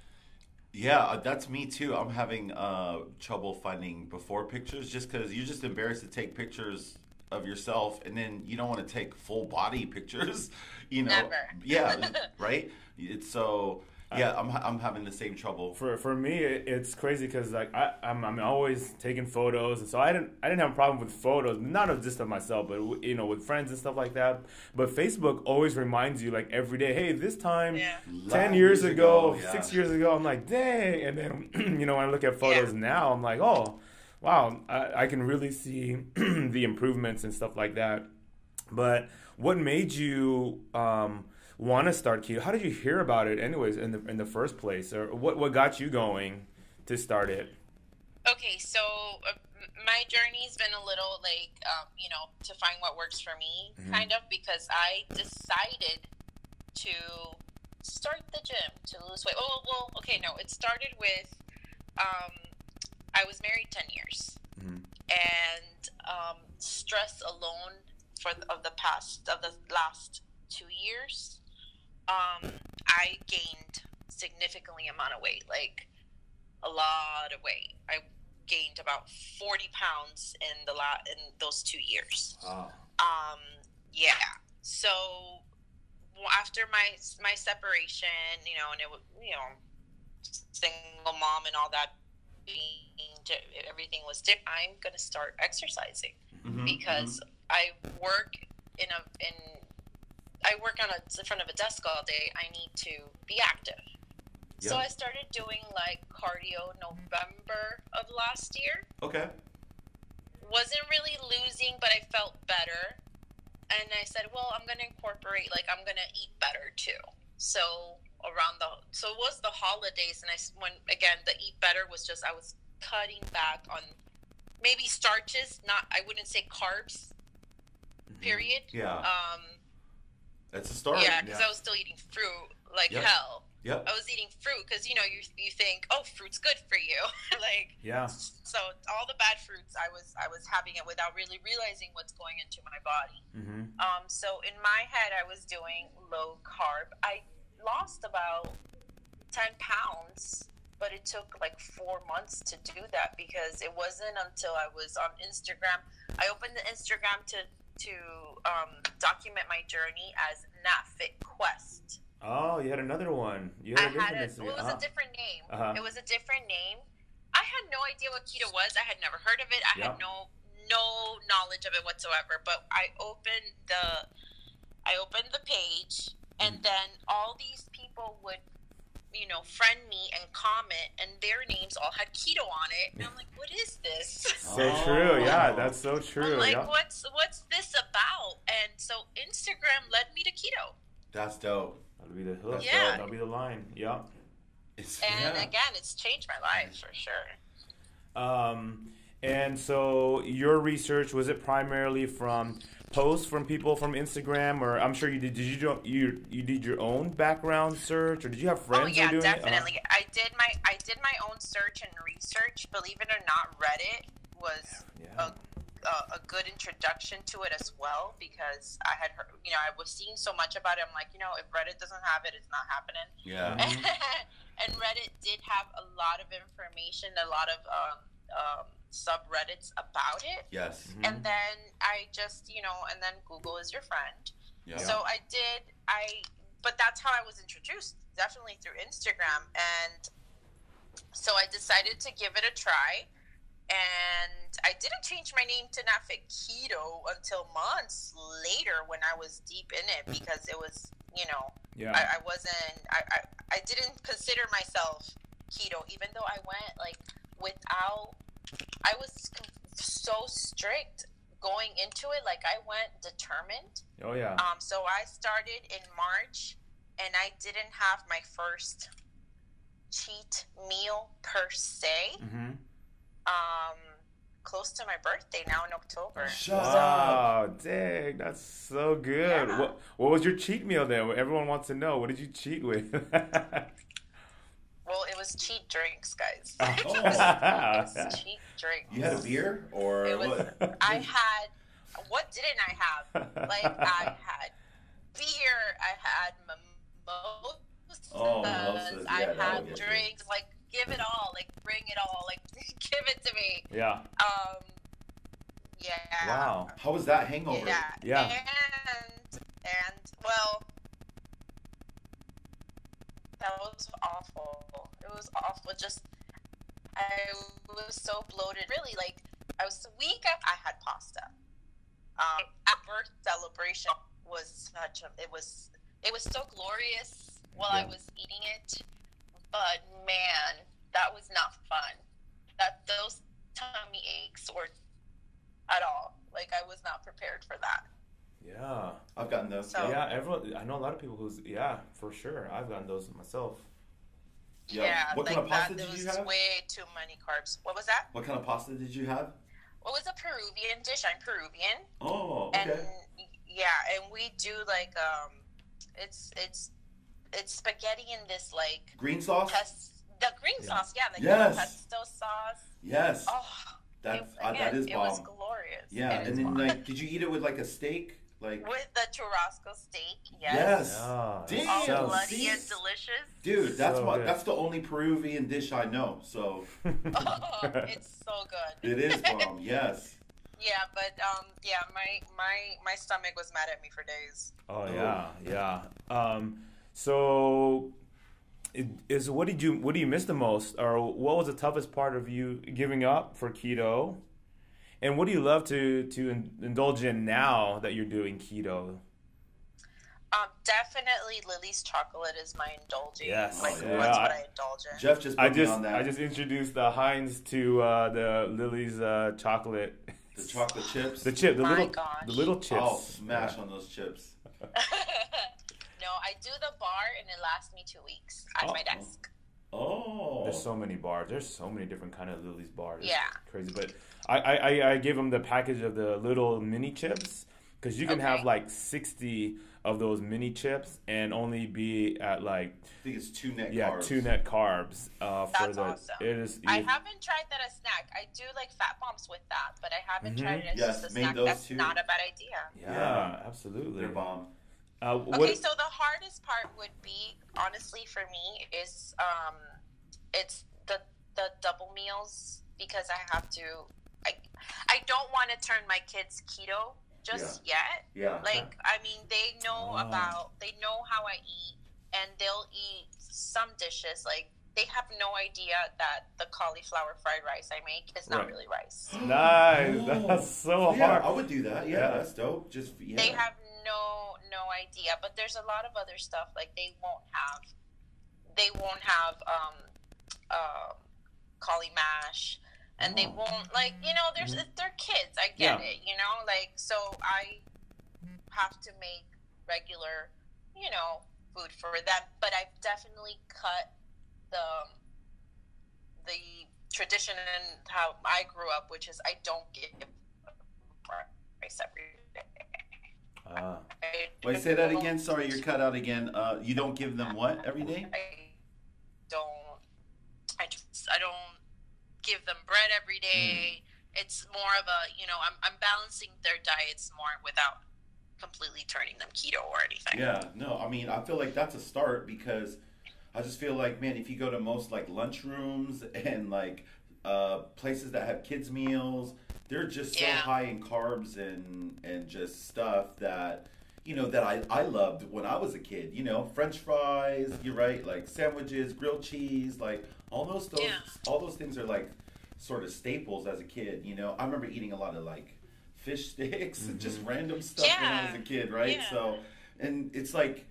Yeah, uh, that's me too. I'm having uh, trouble finding before pictures just because you're just embarrassed to take pictures of yourself, and then you don't want to take full body pictures. You know, Never. yeah, right. It's so yeah. I'm I'm having the same trouble. For for me, it, it's crazy because like I I'm, I'm always taking photos, and so I didn't I didn't have a problem with photos, not of just of myself, but you know with friends and stuff like that. But Facebook always reminds you like every day, hey, this time Yeah. ten Lot years ago, yeah. six years ago, I'm like, dang, and then you know when I look at photos Yeah. now, I'm like, oh, wow, I, I can really see the improvements and stuff like that. But what made you um, want to start keto? How did you hear about it, anyways, in the in the first place, or what what got you going to start it? Okay, so uh, m- my journey's been a little like, um, you know, to find what works for me, Mhm. kind of, because I decided to start the gym to lose weight. Oh, well, okay, no, it started with, um, I was married ten years, Mhm. and um, stress alone for the, of the past, of the last two years, um, I gained significantly amount of weight, like a lot of weight. I gained about forty pounds in the la- in those two years. Wow. Um, yeah. So well, after my my separation, you know, and it was, you know, single mom and all that, being everything was different. I'm gonna start exercising Mhm, because I work in a in I work on a in front of a desk all day. I need to be active. So Yeah. I started doing like cardio November of last year. mhm. Okay. Wasn't really losing, but I felt better. And I said, well, I'm going to incorporate, like, I'm going to eat better too. So around the, so it was the holidays. And I, s- when, again, the eat better was just, I was cutting back on maybe starches, not, I wouldn't say carbs, period. Yeah, Um, that's a start. yeah, because yeah. I was still eating fruit like Yep. hell. Yep. I was eating fruit because you know you you think, oh, fruit's good for you, like Yeah. so all the bad fruits I was I was having it without really realizing what's going into my body. Mm-hmm. Um, so in my head, I was doing low carb. I lost about ten pounds, but it took like four months to do that because it wasn't until I was on Instagram. I opened the Instagram to to um, document my journey as NatFitQuest. Oh, you had another one. You I had a had different a, Instagram. well, it was Uh-huh. a different name. Uh-huh. It was a different name. I had no idea what keto was. I had never heard of it. I Yeah. had no no knowledge of it whatsoever. But I opened the I opened the page, and Mm. then all these people would, you know, friend me and comment, and their names all had keto on it. And I'm like, what is this? So Oh. true. Yeah, that's so true. I'm like, yeah. what's what's this about? And so Instagram led me to keto. That's dope. That'll be the hook. Yeah. That'll be the line. Yeah. It's, And yeah. again, it's changed my life for sure. Um, and so your research, was it primarily from posts from people from Instagram, or I'm sure you did? Did you do you you did your own background search, or did you have friends Oh who yeah, were doing definitely. I did my I did my own search and research. Believe it or not, Reddit was it? Uh, a, a, a good introduction to it as well because I had heard, you know, I was seeing so much about it. I'm like, you know, if Reddit doesn't have it, it's not happening. Yeah. And Reddit did have a lot of information, a lot of um, um, subreddits about it. Yes. Mhm. And then I just, you know, and then Google is your friend. Yeah. So I did, I, but that's how I was introduced, definitely through Instagram. And so I decided to give it a try. And I didn't change my name to NatFit Keto until months later when I was deep in it because it was, you know, yeah. I, I wasn't, I, I, I didn't consider myself keto, even though I went like without, I was so strict going into it. Like I went determined. oh yeah. Um, so I started in March, and I didn't have my first cheat meal per se. Mm-hmm. Um, close to my birthday now in October. Shut up. Wow, dang, that's so good. Yeah. What what was your cheat meal then? Everyone wants to know. What did you cheat with? Well, it was cheat drinks, guys. Oh. It was, it was cheat drinks. You had a beer or It was. what? I had. What didn't I have? Like I had beer. I had mimosas. Oh, mimosas, I yeah, that had would get you. drinks. Like give it all. Like bring it all. Like give it to me. yeah. Um. Yeah. Wow. How was that hangover? Yeah. Yeah. And and well, that was awful. It was awful. Just I was so bloated. Really, like I was weak. I had pasta. Um, at birth celebration was such a. It was it was so glorious while I Yeah. was eating it, but man, that was not fun. That those tummy aches or at all. Like I was not prepared for that. Yeah. I've gotten those. So- Yeah, everyone. I know a lot of people who's yeah, for sure. I've gotten those myself. Yeah. Yeah, What like kind of pasta that, did there you was have? way too many carbs. What was that? What kind of pasta did you have? What was a Peruvian dish? I'm Peruvian, Oh, and okay. yeah, and we do like um, it's it's it's spaghetti in this like Green sauce? pes- the green Yeah. sauce, yeah, the Yes. pesto sauce. Yes. Oh, That it, uh, that again, is it was bomb. glorious. Yeah, It and is then bomb. like, did you eat it with like a steak? Like, with the churrasco steak, yes. yes, Yeah. Damn. All So, bloody see? and delicious. dude, that's So what good. that's the only Peruvian dish I know. So Oh, it's so good. it is bomb. Yes. Yeah, but um, yeah, my my my stomach was mad at me for days. Oh yeah, yeah. Um, so, it, is what did you what do you miss the most, or what was the toughest part of you giving up for keto, and what do you love to to in, indulge in now that you're doing keto? Um, definitely Lily's chocolate is my indulging. Yes. like Oh, yeah. that's Yeah, what I- I indulge in. Jeff just put I me just on that. I just introduced the Heinz to uh, the Lily's uh, chocolate. the chocolate chips. The chip, the My little gosh. the little chips. I'll smash on those chips. No, I do the bar and it lasts me two weeks at Oh. my desk. Oh. There's so many bars. There's so many different kind of Lily's bars. It's Yeah. crazy. But I, I, I- I gave them the package of the little mini chips, Because you can Okay. have like sixty of those mini chips and only be at like I think it's two net yeah carbs. two net carbs. Uh, for That's the awesome. it is. I it- haven't tried that as snack. I do like fat bombs with that, but I haven't Mhm. tried it as Yes, just a made snack. those That's too. not a bad idea. yeah, Yeah. absolutely. They're bomb. Uh, what, Okay, so the hardest part would be, honestly, for me, is um, it's the the double meals because I have to. I I don't want to turn my kids keto just yet. Yeah. Like, I mean, they know Ah. about, they know how I eat, and they'll eat some dishes. Like, they have no idea that the cauliflower fried rice I make is not Right. really rice. nice. Oh. That's so yeah, hard. I would do that. Yeah, Yeah. that's dope. Just yeah. They have no no idea. But there's a lot of other stuff. Like, they won't have, they won't have um, uh, cauli mash. And they Oh. won't, like, you know, there's Mhm. they're kids. I get Yeah. it, you know? Like, so I have to make regular, you know, food for them. But I've definitely cut the the tradition and how I grew up, which is I don't give rice every day. Ah. I Wait, say that don't- again. Sorry, you're cut out again. Uh, you don't give them what every day? I don't. I just. I don't give them bread every day. It's more of a. You know, I'm. I'm balancing their diets more without completely turning them keto or anything. Yeah, no, I mean, I feel like that's a start because I just feel like, man, if you go to most like lunchrooms and like uh, places that have kids meals, they're just so Yeah. high in carbs and and just stuff that you know that I I loved when I was a kid. You know, French fries. You're right, like sandwiches, grilled cheese, like all those those Yeah. all those things are like sort of staples as a kid. You know, I remember eating a lot of like fish sticks and just random stuff when I was a Yeah. kid, right? Yeah. So, and it's like,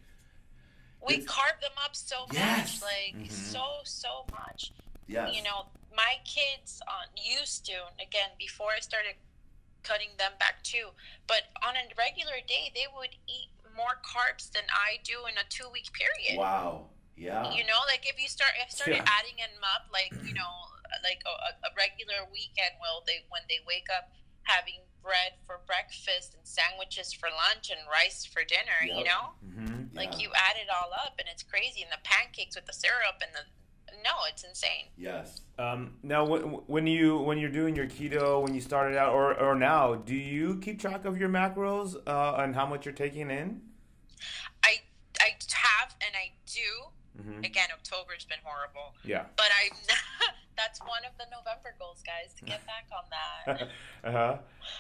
We It's- carve them up so Yes. much, like Mhm. so so much. yes, You know, my kids uh, used to, and again, before I started cutting them back too, but on a regular day, they would eat more carbs than I do in a two week period. wow, yeah, You know, like if you start, I started Yeah. adding them up, like, you know, like a, a regular weekend, will they, when they wake up having bread for breakfast and sandwiches for lunch and rice for dinner, you Yep. know? Mm-hmm. Like Yeah. you add it all up and it's crazy. And the pancakes with the syrup and the, no, it's insane. yes. Um, now, when, when you when you're doing your keto, when you started out, or or now, do you keep track of your macros uh, and how much you're taking in? I, I have and I do. Mm-hmm. Again, October's been horrible, Yeah. but I'm that's one of the November goals, guys, to get back on that. uh huh.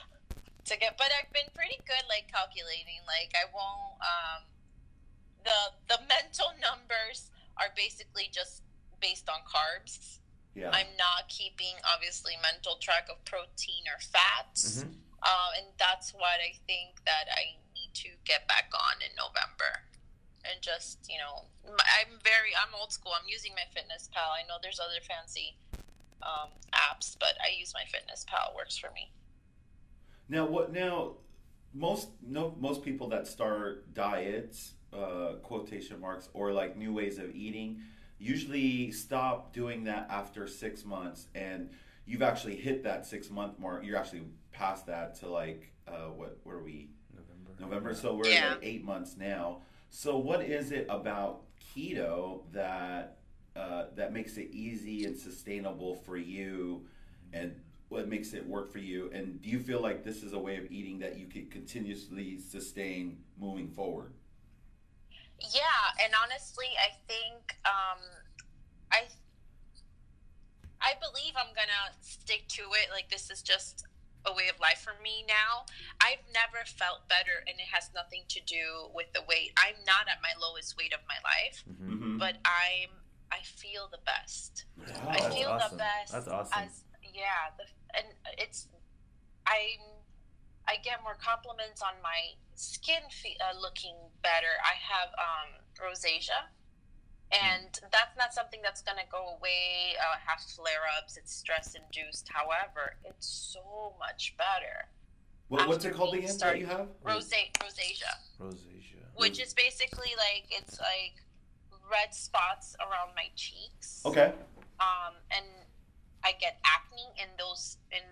to get, but I've been pretty good, like calculating. Like I won't. Um, the the mental numbers are basically just based on carbs. Yeah, I'm not keeping obviously mental track of protein or fats, Mhm. uh, and that's what I think that I need to get back on in November. And just, you know, m- I'm very, I'm old school. I'm using my Fitness Pal. I know there's other fancy um, apps, but I use my Fitness Pal. It works for me. Now what? Now most no most people that start diets, uh, quotation marks, or like new ways of eating, usually stop doing that after six months, and you've actually hit that six month mark. You're actually past that to like uh, what? What are we? November. November. So we're Yeah. like eight months now. So what is it about keto that uh, that makes it easy and sustainable for you, and what makes it work for you? And do you feel like this is a way of eating that you could continuously sustain moving forward? Yeah, and honestly, I think um, I I believe I'm gonna stick to it. Like this is just a way of life for me now. I've never felt better, and it has nothing to do with the weight. I'm not at my lowest weight of my life, Mm-hmm. Mm-hmm. but I'm I feel the best. Oh, I that's feel awesome. the best. That's awesome. As yeah, the, and it's I'm I get more compliments on my skin fe- uh, looking better. I have um, rosacea, and that's not something that's gonna go away. Uh, have flare ups. It's stress induced. However, it's so much better. What, what's it After called being again that started- you have? Rose rosacea, Rosacea. which is basically like it's like red spots around my cheeks. Okay. Um, and I get acne in those in those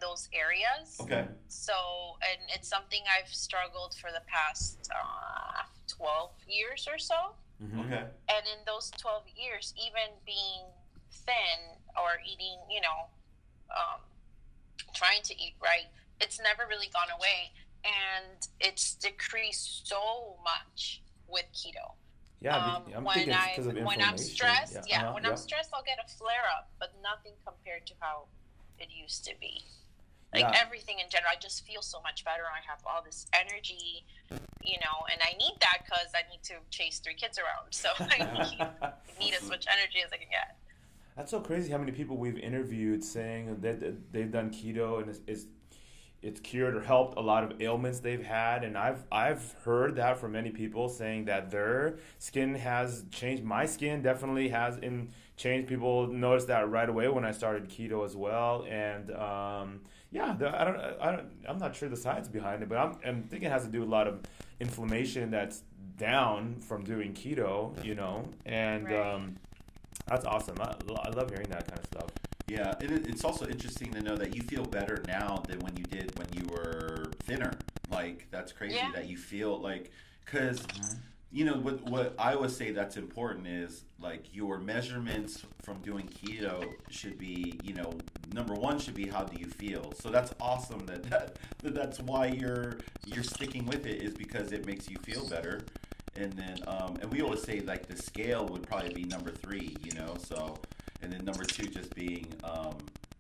those areas. Okay. So, and it's something I've struggled for the past uh, twelve years or so. Mm-hmm. Okay. And in those twelve years, even being thin or eating, you know, um, trying to eat right, it's never really gone away. And it's decreased so much with keto. Yeah, Um, I'm when thinking it's I because of when inflammation. I'm stressed, yeah, yeah, uh-huh, when yeah. I'm stressed, I'll get a flare up, but nothing compared to how it used to be. Like Yeah. everything in general, I just feel so much better. I have all this energy, you know, and I need that because I need to chase three kids around. So I need, I need as much energy as I can get. That's so crazy how many people we've interviewed saying that that they've done keto and it's, it's it's cured or helped a lot of ailments they've had, and I've I've heard that from many people saying that their skin has changed. My skin definitely has in changed. People noticed that right away when I started keto as well, and um, yeah, the, I don't I don't I'm not sure the science behind it, but I'm, I'm thinking it has to do with a lot of inflammation that's down from doing keto, you know, and Right. um, that's awesome. I, I love hearing that kind of stuff. Yeah, and it, it's also interesting to know that you feel better now than when you did when you were thinner. Like, that's crazy Yeah. that you feel like, because, you know, what, what I always say that's important is, like, your measurements from doing keto should be, you know, number one should be how do you feel. So that's awesome that, that, that that's why you're you're sticking with it, is because it makes you feel better. And then, um, and we always say, like, the scale would probably be number three, you know, so... And then number two, just being um,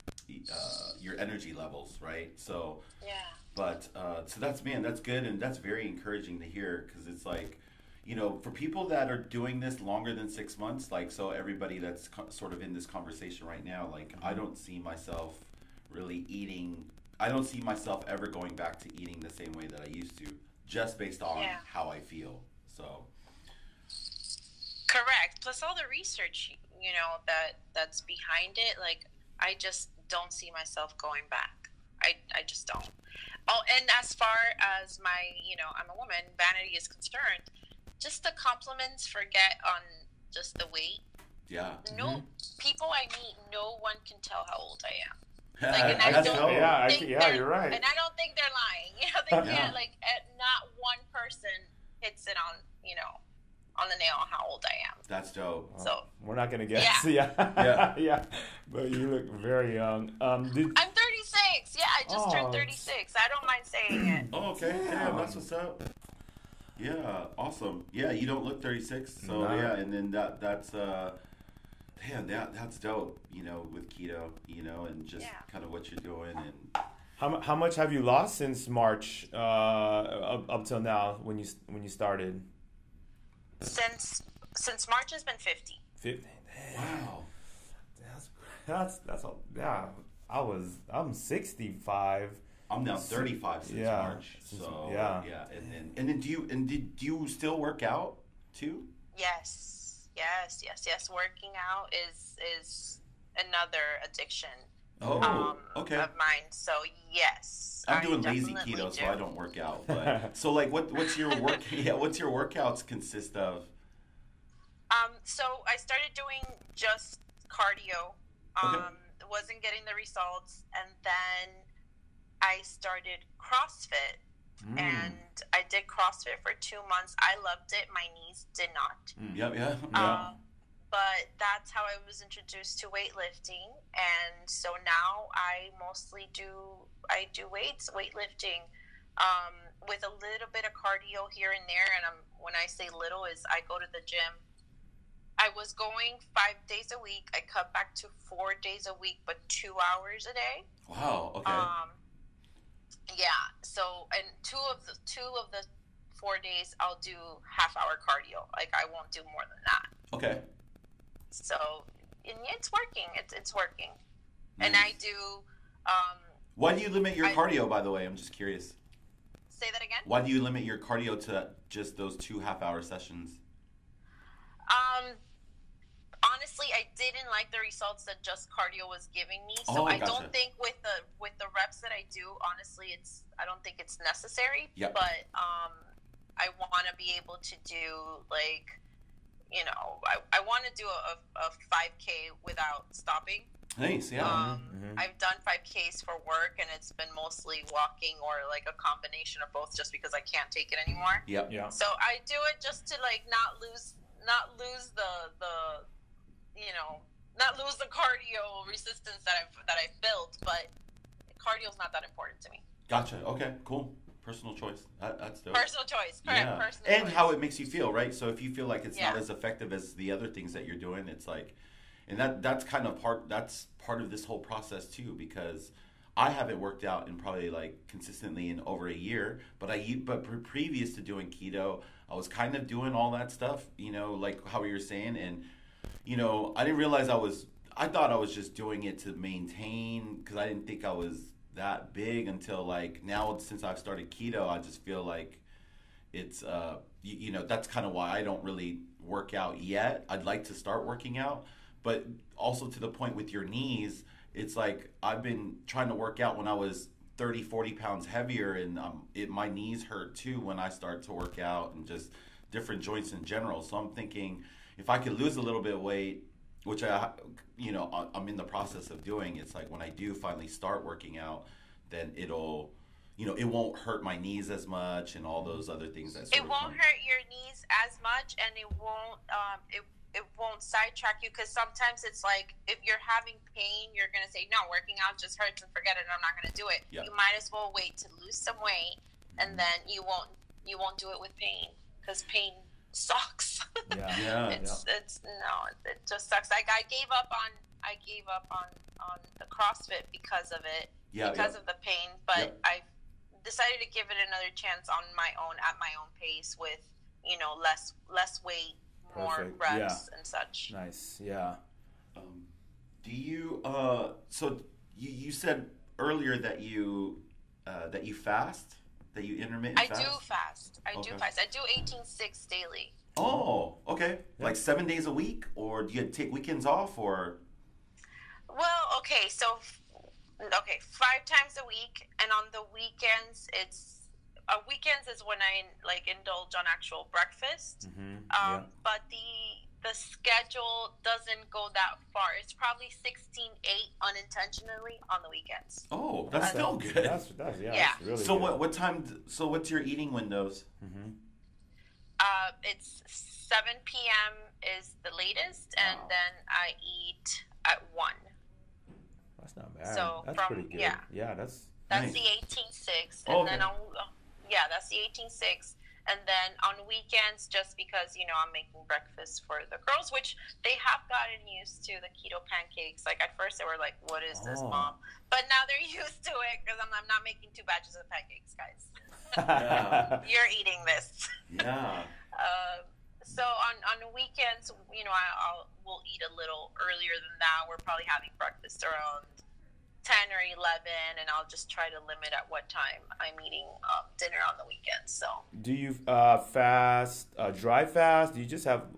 uh, your energy levels, right? So, Yeah. but uh, so that's man, that's good, and that's very encouraging to hear, because it's like, you know, for people that are doing this longer than six months, like, so everybody that's co- sort of in this conversation right now, like, I don't see myself really eating. I don't see myself ever going back to eating the same way that I used to, just based on Yeah. how I feel. So. Correct. Plus all the research, you know, that that's behind it. Like, I just don't see myself going back. I, I just don't. Oh, and as far as my, you know, I'm a woman, vanity is concerned, just the compliments forget on just the weight. Yeah. No, people I meet, no one can tell how old I am. Like, and I That's don't dope. Yeah, I, think yeah, they're- you're right. And I don't think they're lying. You know, they Yeah. can't, like, at, not one person hits it on, you know, on the nail on how old I am. That's dope. So We're not gonna guess. Yeah. Yeah, Yeah. yeah. But you look very young. Um, did, I'm thirty-six. Yeah, I just Oh. turned thirty-six. I don't mind saying it. Oh, okay. Damn, Damn. that's what's up. Yeah, awesome. Yeah, you don't look thirty-six, so No. yeah, and then that that's uh, damn, that that's dope. You know, with keto, you know, and just Yeah. kind of what you're doing, and how mu- how much have you lost since March uh, up, up till now when you when you started? Since since March has been fifty. Fifty. wow, That's that's that's a, yeah. I was I'm sixty-five. I'm now thirty-five since Yeah. March, Since- so yeah. yeah, and then and then do you and did do you still work out too? Yes, yes, yes, yes. Working out is is another addiction Oh, um, okay. of mine. So yes, I'm I doing lazy definitely keto, do. so I don't work out. But so like, what what's your work? Yeah, what's your workouts consist of? Um, so I started doing just cardio. Um, Okay. wasn't getting the results, and then I started CrossFit, Mm. and I did CrossFit for two months. I loved it. My knees did not. Yep, yeah. Yeah. Um, but that's how I was introduced to weightlifting, and so now I mostly do I do weights, weightlifting, um, with a little bit of cardio here and there. And I'm when I say little is I go to the gym. I was going five days a week. I cut back to four days a week, but two hours a day. Wow. Okay. Um, yeah. So, and two of the two of the four days, I'll do half hour cardio. Like, I won't do more than that. okay. So, and it's working. It's it's working. And Nice. I do. Um, Why do you limit your I- cardio? By the way, I'm just curious. say that again. Why do you limit your cardio to just those two half-hour sessions? Um, honestly, I didn't like the results that just cardio was giving me. So Oh, I gotcha. don't think with the with the reps that I do, honestly, it's I don't think it's necessary. Yep. But um, I want to be able to do like, you know, I, I want to do a, a five K without stopping. Nice, yeah. Um, Mhm. I've done five Ks for work, and it's been mostly walking or like a combination of both, just because I can't take it anymore. Yep. Yeah. So I do it just to like not lose, not lose the the, you know, not lose the cardio resistance that I've that I've built. But cardio's not that important to me. Gotcha. Okay, cool. Personal choice. That, that's dope. Personal choice, correct? Yeah. Personal And choice. how it makes you feel, right? So if you feel like it's not Yeah. as effective as the other things that you're doing, it's like, and that that's kind of part. That's part of this whole process too, because I haven't worked out in probably like consistently in over a year. But I u- but pre- previous to doing keto, I was kind of doing all that stuff, you know, like how you were saying, and you know, I didn't realize I was. I thought I was just doing it to maintain because I didn't think I was that big until like now since I've started keto, I just feel like it's uh you, you know that's kind of why I don't really work out yet. I'd like to start working out, but also to the point with your knees, it's like I've been trying to work out when I was thirty, forty pounds heavier, and um, it my knees hurt too when I start to work out, and just different joints in general. So I'm thinking if I could lose a little bit of weight, which I, you know, I- I'm in the process of doing. It's like when I do finally start working out, then it'll, you know, it won't hurt my knees as much and all those other things that sort It of won't come- hurt your knees as much, and it won't um it it won't sidetrack you, because sometimes it's like if you're having pain, you're gonna say no, working out just hurts and forget it, and I'm not gonna do it. Yeah. You might as well wait to lose some weight, and then you won't you won't do it with pain, because pain sucks. Yeah. Yeah. it's it's no, it just sucks. Like I gave up on I gave up on on the CrossFit because of it, Yeah, because yeah. of the pain, but Yep. I decided to give it another chance on my own, at my own pace, with, you know, less less weight, more Perfect. reps and such. Nice. Yeah. Um, do you? Uh, so you, you said earlier that you uh, that you fast, that you intermittent I fast. do fast. I Okay. do fast. I do eighteen six daily. Oh, okay. Yeah. Like seven days a week, or do you take weekends off, or? Well, okay, so okay, five times a week, and on the weekends, it's uh, weekends is when I like indulge on actual breakfast. Mm-hmm. Um, But the the schedule doesn't go that far. It's probably sixteen eight unintentionally on the weekends. Oh, that's Uh, still good. That's, that's yeah. Yeah. That's really so good. what what time? d- So what's your eating windows? Mm-hmm. Uh, it's seven p.m. is the latest, and Wow. then I eat at one. That's not bad. So that's from- pretty good. yeah. Yeah. That's That's Nice. the eighteen six, Oh, and then okay. on uh, yeah, that's the eighteen six. And then on weekends, just because, you know, I'm making breakfast for the girls, which they have gotten used to the keto pancakes. Like at first they were like, what is this, Oh. mom? But now they're used to it, because I'm, I'm not making two batches of pancakes, guys. Yeah. You're eating this. Yeah. Uh, so on, on weekends, you know, I, I'll we'll eat a little earlier than that. We're probably having breakfast around ten or eleven, and I'll just try to limit at what time I'm eating um, dinner on the weekends. So Do you uh, fast, uh, dry fast? Do you just have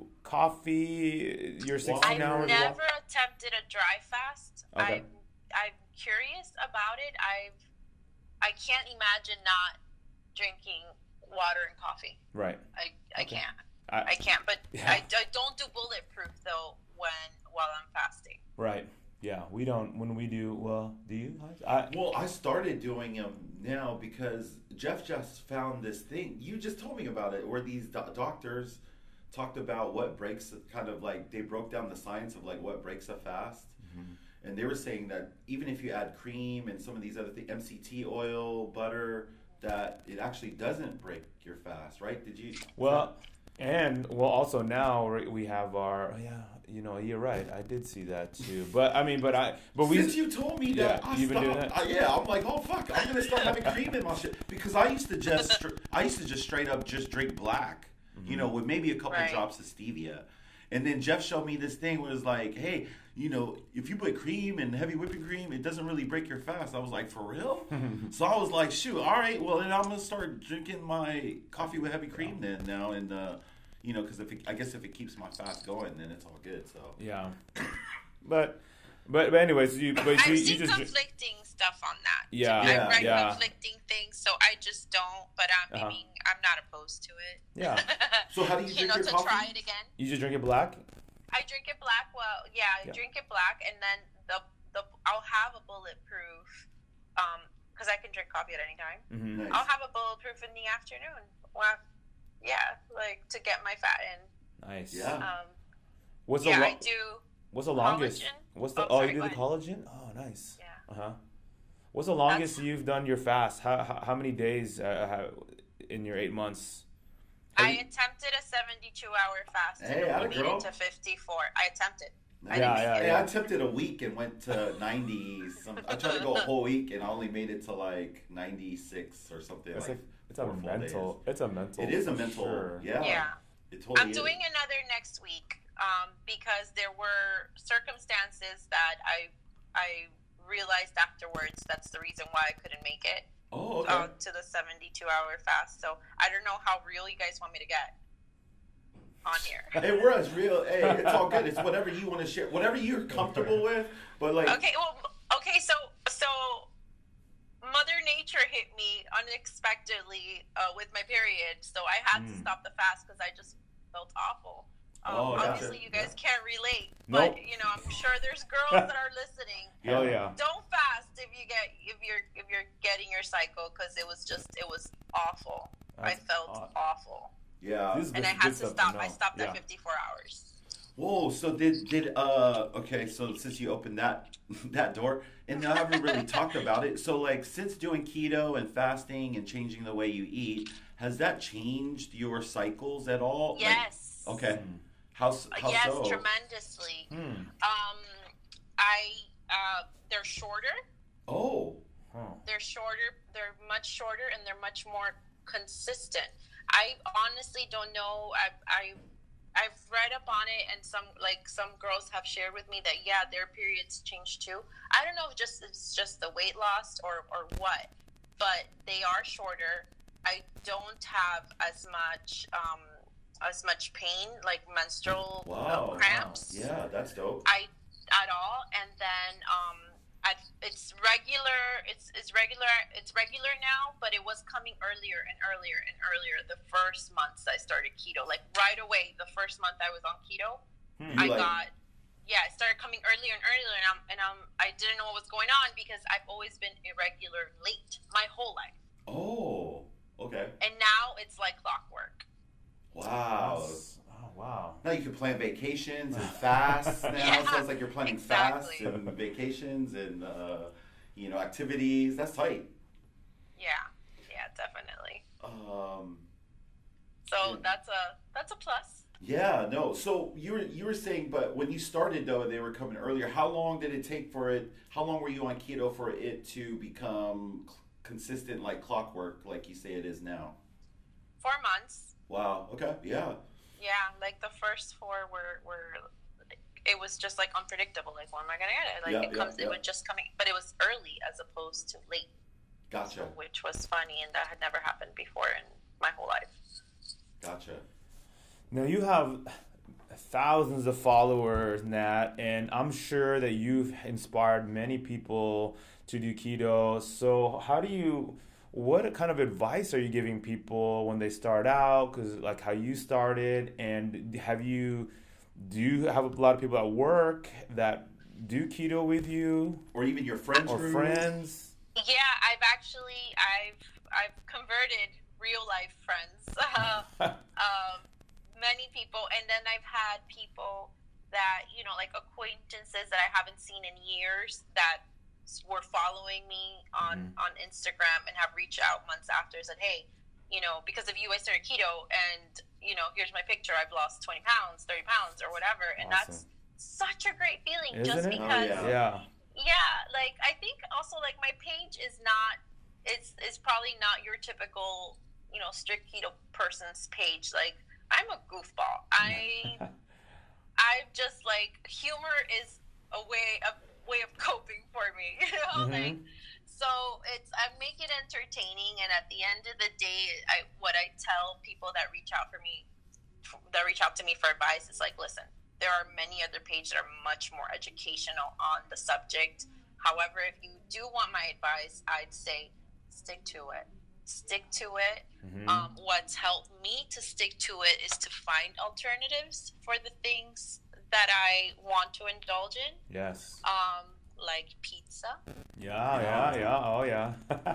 coffee? Your sixteen I've hours? never attempted a dry fast. Okay. I'm, I'm curious about it. I've I can't imagine not drinking water and coffee. Right. I, I Okay. can't. I, I can't. But Yeah. I, I don't do bulletproof though when while I'm fasting. right. Yeah. We don't. When we do, well, do you? I, Well, I started doing them now because Jeff just found this thing. You just told me about it, where these do- doctors talked about what breaks, kind of like they broke down the science of like what breaks a fast, and they were saying that even if you add cream and some of these other things, M C T oil, butter, that it actually doesn't break your fast, right? Did you? well, and well, also now right, we have our. Yeah. You know, you're right. I did see that too. But I mean, but I, but we. Since you told me that, Yeah, I you've been doing stopped. that? I, yeah, I'm like, oh fuck, I'm gonna start having cream in my shit because I used to just, str- I used to just straight up just drink black, you know, with maybe a couple Right. drops of stevia, and then Jeff showed me this thing where it's like, hey, you know, if you put cream and heavy whipping cream, it doesn't really break your fast. I was like, for real? So I was like, shoot, all right, well then I'm gonna start drinking my coffee with heavy cream then now, and uh, you know, because if it, I guess if it keeps my fast going, then it's all good. So. Yeah. But, but, but anyways, you, but I've you, you seen just. conflicting stuff on that. Yeah, Yeah, I've read yeah. conflicting things, so I just don't. But I'm, I Uh-huh. mean, I'm not opposed to it. Yeah. So how do you you drink know, your to coffee? try it again. You just drink it black. I drink it black. Well, yeah, I Yeah. drink it black, and then the the coffee at any time. Mm-hmm. Nice. I'll have a bulletproof in the afternoon. Well, yeah, like to get my fat in. Nice. Yeah. Um, What's yeah, the I lo- do. What's the longest? Collagen? What's the Oh, oh, sorry, you do go the ahead. collagen? Oh, nice. Yeah. Uh huh. What's the longest you've done your fast? How how, how many days uh, how, in your eight months? Have I you- attempted a seventy-two hour fast Hey, and atta only made girl. it to fifty-four. I attempted. I Nice. didn't Yeah, make yeah, it. Hey, yeah. I attempted a week and went to ninety. Some, I tried to go a whole week and I only made it to like ninety-six or something. It's like a it's a four full mental. days. It's a mental. It is a for mental. sure. Yeah. Yeah. It totally I'm is. doing another next week um, because there were circumstances that I I realized afterwards that's the reason why I couldn't make it Oh, okay. uh, to the seventy-two hour fast. So I don't know how real you guys want me to get on here. Hey, we're as real. Hey, it's all good. It's whatever you want to share, whatever you're comfortable with. But like, Okay, well, okay, so so Mother Nature hit me unexpectedly uh, with my period, so I had to Mm. stop the fast because I just felt awful. Um, Oh, gotcha. obviously, you guys Yeah. can't relate, Nope. but you know, I'm sure there's girls that are listening. Oh yeah. Don't fast if you get if you're if you're getting your cycle because it was just it was awful. I That's felt odd. awful, yeah. This is and good- I had good to stuff stop. I know. stopped Yeah. at fifty-four hours. Whoa. So did did uh okay? So since you opened that that door, and I haven't really talked about it. So like since doing keto and fasting and changing the way you eat, has that changed your cycles at all? Like- Yes. okay. How s- how yes, so? tremendously. Hmm. Um, I uh, they're shorter. Oh. Huh. They're shorter. They're much shorter, and they're much more consistent. I honestly don't know. I I I've read up on it, and some like some girls have shared with me that yeah, their periods change too. I don't know if just it's just the weight loss or or what, but they are shorter. I don't have as much um, as much pain like menstrual Wow. uh, cramps. Yeah, that's dope. I at all, and then um, at, it's regular. It's it's regular. It's regular now, but it was coming earlier and earlier and earlier. The first months I started keto, like right away. The first month I was on keto, Hmm. I You like- got yeah. It started coming earlier and earlier, and I'm and I'm I didn't know what was going on because I've always been irregular late my whole life, Oh. Okay. and now it's like clockwork. Wow. That's- Oh wow. Now you can plan vacations and fasts. Now Yeah, it sounds like you're planning exactly. fasts and vacations and uh, you know activities. That's tight. Yeah, yeah, definitely. Um, So Yeah. that's a that's a plus. yeah, no. So you were you were saying, but when you started though, they were coming earlier. How long did it take for it? How long were you on keto for it to become c- consistent, like clockwork, like you say it is now? Four months. Wow. Okay. Yeah. Yeah, like the first four were were it was just like unpredictable. Like when am I gonna get it? Like Yeah, it yeah, comes, yeah. it was just coming, but it was early as opposed to late, Gotcha. which was funny, and that had never happened before in my whole life. Gotcha. Now you have thousands of followers, Nat, and I'm sure that you've inspired many people to do keto. So how do you, what kind of advice are you giving people when they start out? Because like how you started, and have you, do you have a lot of people at work that do keto with you Or even your friends or group? friends? Yeah, I've actually I've I've converted real life friends. um, many people, and then I've had people that you know, like acquaintances that I haven't seen in years that were following me on Mhm. on Instagram and have reached out months after and said, "Hey, you know, because of you, I started keto, and you know, here's my picture. I've lost twenty pounds, thirty pounds, or whatever." And that's Awesome. such a great feeling, Isn't just it? Oh, because. yeah. Yeah. Yeah, like I think also like my page is not it's it's probably not your typical, you know, strict keto person's page. Like I'm a goofball. I I just like humor is a way a way of coping for me. You know, Mhm. like so it's I make it entertaining, and at the end of the day, I what I tell people that reach out for me that reach out to me for advice is like, listen, there are many other pages that are much more educational on the subject. However, if you do want my advice, I'd say stick to it. Stick to it. Mhm. Um, what's helped me to stick to it is to find alternatives for the things that I want to indulge in. Yes. Um, like pizza. Yeah, yeah, yeah. Oh, yeah.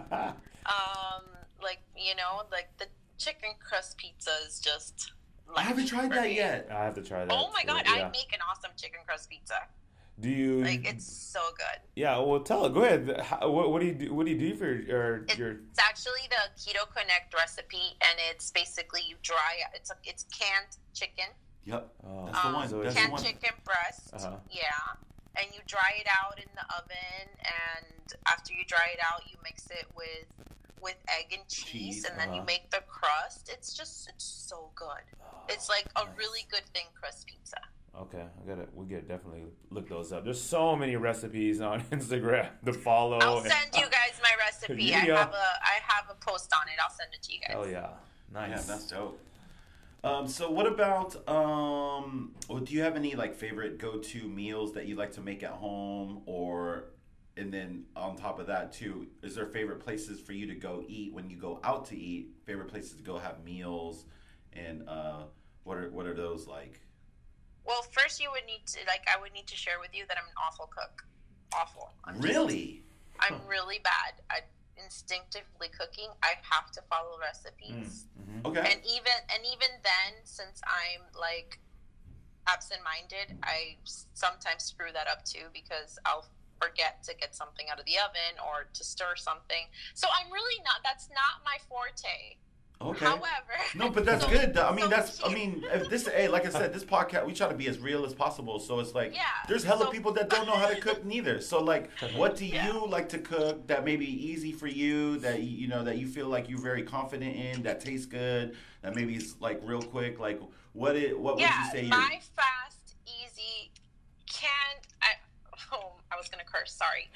Um, like you know, like the chicken crust pizza is just. I haven't tried that yet. I have to try that. Oh my too, god, yeah. I make an awesome chicken crust pizza. Do you? Like it's so good. Yeah. Well, tell. Go ahead. How, what, what do you do? What do you do for your It's your? actually the Keto Connect recipe, and it's basically you dry. It's a, it's canned chicken. Yep. Oh, That's the Um, one. so That's it's- the canned one. chicken breast. Uh-huh. Yeah. And you dry it out in the oven, and after you dry it out, you mix it with with egg and cheese, Cheese, and then you uh-huh. make the crust. It's just it's so good. It's like a really good thin crust pizza. Okay, I gotta. We gotta definitely look those up. There's so many recipes on Instagram to follow. I'll and- send you guys my recipe. Yeah. I have a I have a post on it. I'll send it to you guys. Oh yeah, nice. Yeah, that's dope. Um, so what about um? Well, do you have any like favorite go-to meals that you like to make at home, or and then on top of that too, is there favorite places for you to go eat when you go out to eat? Favorite places to go have meals, and uh, what are what are those like? Well, first you would need to like I would need to share with you that I'm an awful cook. Awful. I'm just- Really? I'm really bad at instinctively cooking. I have to follow recipes. Mm-hmm. Okay. And even and even then, since I'm like absent-minded, I sometimes screw that up too because I'll forget to get something out of the oven or to stir something. So I'm really not. That's not my forte. Okay. However, No, but that's so- good. I mean, so that's. I here- mean, if this. Hey, like I said, this podcast we try to be as real as possible. So it's like Yeah, there's hella so- people that don't know how to cook neither. So like, what do Yeah. you like to cook that may be easy for you? That you you know that you feel like you're very confident in. That tastes good. That maybe is like real quick. Like what it. What yeah, would you say? your- my fast, easy, canned. I, oh, I was gonna curse. Sorry.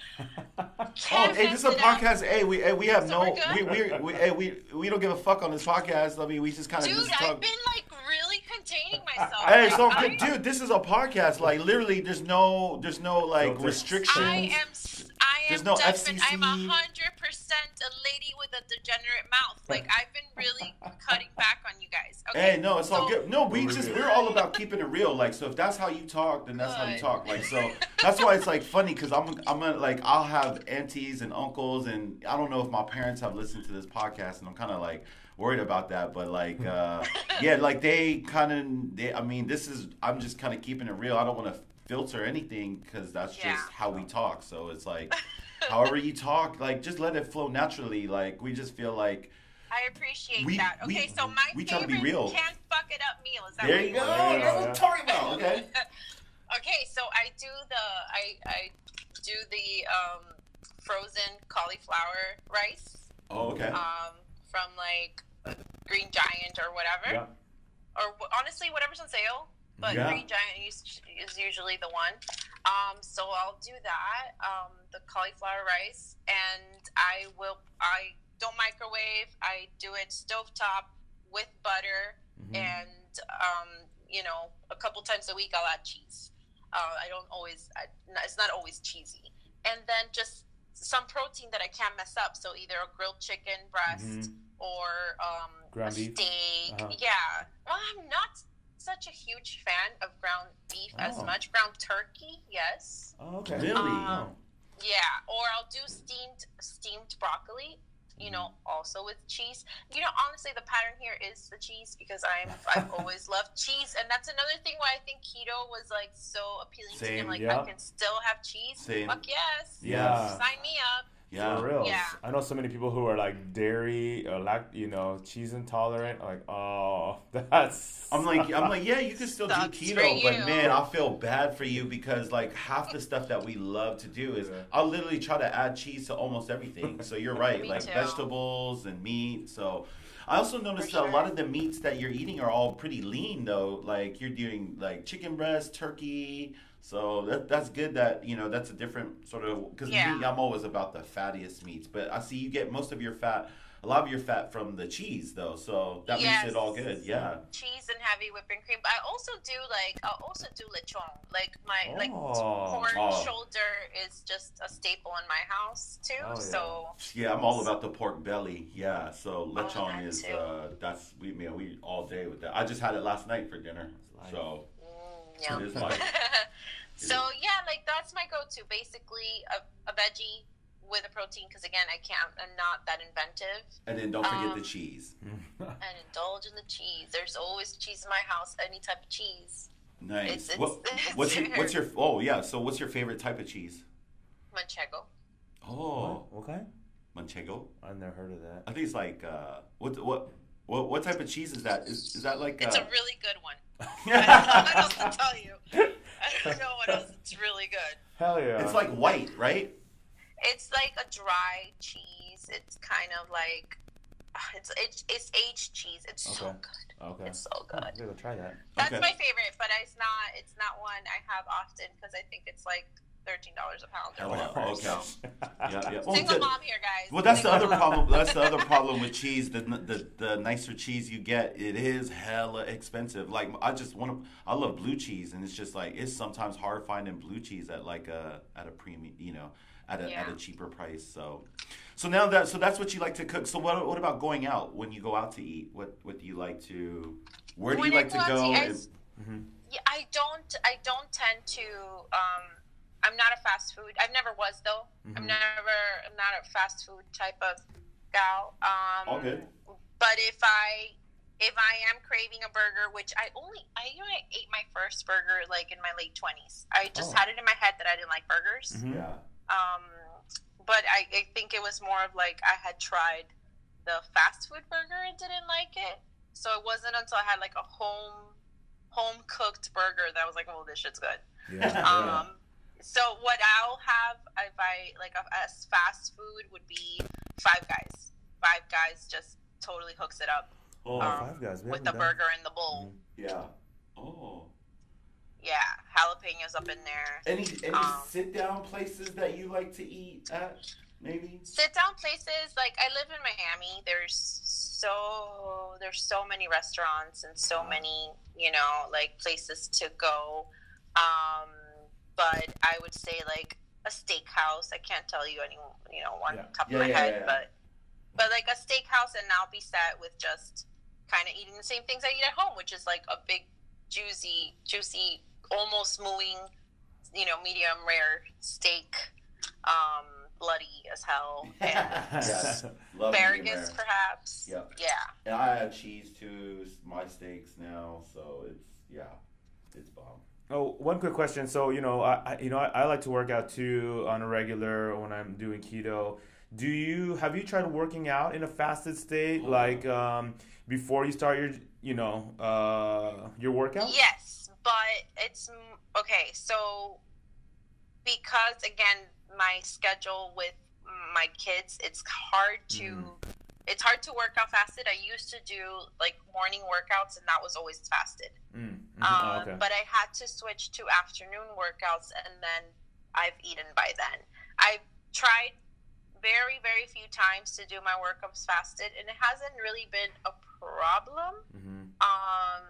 Oh, hey, this is a podcast. Hey, we hey, we have So no, we're we good? we we, hey, we we don't give a fuck on this podcast. I mean, we just kind of Dude, just I've talk. been like really containing myself. Hey, Like, so I, dude, this is a podcast. Like literally, there's no, there's no like Filter. restrictions. I am. s- I There's am no definitely. I'm a F C C. hundred percent a lady with a degenerate mouth. Like I've been really cutting back on you guys. Okay. Hey, no, it's all so- good. No, we We're just good. we're all about keeping it real. Like, so if that's how you talk, then that's how you Good. talk. Like, so that's why it's like funny because I'm I'm gonna, like I'll have aunties and uncles, and I don't know if my parents have listened to this podcast, and I'm kind of like worried about that. But like, uh, yeah, like they kind of, they. I mean, this is I'm just kind of keeping it real. I don't want to filter anything because that's Yeah. just how we talk. So it's like, however you talk, like just let it flow naturally. Like we just feel like. I appreciate We- that. we- Okay, so my we try to be favorite real. can't fuck it up meal is that There what you go. want? There you That's go, what yeah. I'm talking about. Okay. Okay, so I do the I I do the um, frozen cauliflower rice Oh, okay. um, from like Green Giant or whatever, Yeah. or wh- honestly whatever's on sale. But Yeah. Green Giant is, is usually the one. Um, so I'll do that, um, the cauliflower rice, and I will I don't microwave. I do it stovetop with butter, Mhm. and um, you know, a couple times a week I'll add cheese. Uh, I don't always. I, it's not always cheesy, and then just some protein that I can't mess up. So either a grilled chicken breast Mhm. or um, Ground a beef? steak. Uh-huh. Yeah. Well, I'm not such a huge fan of ground beef as Oh. much. Ground turkey, yes. Oh, okay. Really? Um, Yeah, or I'll do steamed steamed broccoli. You know, also with cheese. You know, honestly, the pattern here is the cheese because I'm I've always loved cheese, and that's another thing why I think keto was like so appealing to me. Same, I'm like, yeah. I can still have cheese. Same. Fuck yes. Yeah. Sign me up. Yeah. For real. Yeah. I know so many people who are like dairy or lact, you know, cheese intolerant. Like, oh, that's. I'm like, I'm like, yeah, you can still do Sucks keto, for but you. man, I feel bad for you because like half the stuff that we love to do is Yeah. I'll literally try to add cheese to almost everything. So you're right, Me like too. vegetables and meat. So I also noticed For that a lot sure. of the meats that you're eating are all pretty lean though. Like you're doing like chicken breast, turkey. So that that's good that you know that's a different sort of because Yeah. me, I'm always about the fattiest meats, but I see you get most of your fat. A lot of your fat from the cheese, though, so that Yes. makes it all good. Yeah. Cheese and heavy whipping cream. But I also do like I also do lechon. Like my like Oh. pork Oh. shoulder is just a staple in my house too. Oh, yeah. So Yeah, I'm all about the pork belly. Yeah, so lechon that is too. uh, that's we man we all day with that. I just had it last night for dinner, so mm, So yum. it is like- So yeah, like that's my go-to. Basically, a, a veggie with a protein. Because again, I can't. I'm not that inventive. And then don't forget Um, the cheese. And indulge in the cheese. There's always cheese in my house. Any type of cheese. Nice. It's, it's, what, it's what's your what's your oh yeah? So what's your favorite type of cheese? manchego? Oh, Okay. manchego. I've never heard of that. I think it's like uh, what what what what type of cheese is that? Is is that like? It's uh, a really good one. I don't know what else to tell you. I don't know what else. It's really good. Hell yeah. It's like white, right? It's like a dry cheese. It's kind of like it's it's, it's aged cheese. It's so Okay. good. Okay. It's so Oh, good. I'm gonna try that. That's Okay. my favorite, but it's not. It's not one I have often because I think it's like thirteen dollars a pound or Oh, whatever. okay. So. Yeah, yeah. Oh, Single the- mom here, guys. Well, that's the Single other mom. problem. That's the other problem with cheese. The, the the nicer cheese you get, it is hella expensive. Like I just want to. I love blue cheese, and it's just like it's sometimes hard finding blue cheese at like a at a premium, you know, at a at Yeah. a cheaper price. So, so now that so that's what you like to cook. So what what about going out when you go out to eat? What what do you like to? Where do When you I like to go out to go? eat, I And- s- Mhm. Yeah, I don't. I don't tend to. Um, I'm not a fast food. I've never was though. I'm Mhm. never. I'm not a fast food type of gal. Um, All good. But if I if I am craving a burger, which I only I you know I ate my first burger like in my late twenties. I just Oh. had it in my head that I didn't like burgers. Mhm. Yeah. Um, but I, I think it was more of like I had tried the fast food burger and didn't like it. So it wasn't until I had like a home home cooked burger that I was like, oh, this shit's good. Yeah. yeah. Um, so what I'll have if I like a, a fast food would be Five Guys. Five Guys just totally hooks it up Oh, um, Five Guys. We with haven't the done- burger in the bowl. yeah. Oh. Yeah, jalapenos up in there. Any any Um, sit down places that you like to eat at? Maybe. Sit down places like I live in Miami. There's so there's so many restaurants and so many you know like places to go. Um, but I would say like a steakhouse. I can't tell you any you know one Yeah. top Yeah, of my yeah, head, yeah, yeah. but but like a steakhouse, and I'll be set with just kind of eating the same things I eat at home, which is like a big juicy, juicy, almost mooing, you know, medium rare steak. Um, bloody as hell, and Yes. Love medium asparagus rare. perhaps. Yep. Yeah. And I have cheese too. My steaks now, so it's yeah, it's bomb. Oh, one quick question. So, you know, I, I you know, I, I like to work out too on a regular when I'm doing keto. Do you have you tried working out in a fasted state, Oh. like um, before you start your, you know, uh, your workout? Yes, but it's mm, okay. So because again, my schedule with my kids, it's hard to Mhm. it's hard to work out fasted. I used to do like morning workouts, and that was always fasted. Mm, mhm. Um, Oh, okay. But I had to switch to afternoon workouts, and then I've eaten by then. I've tried very, very few times to do my workouts fasted, and it hasn't really been a problem. Mhm. Um,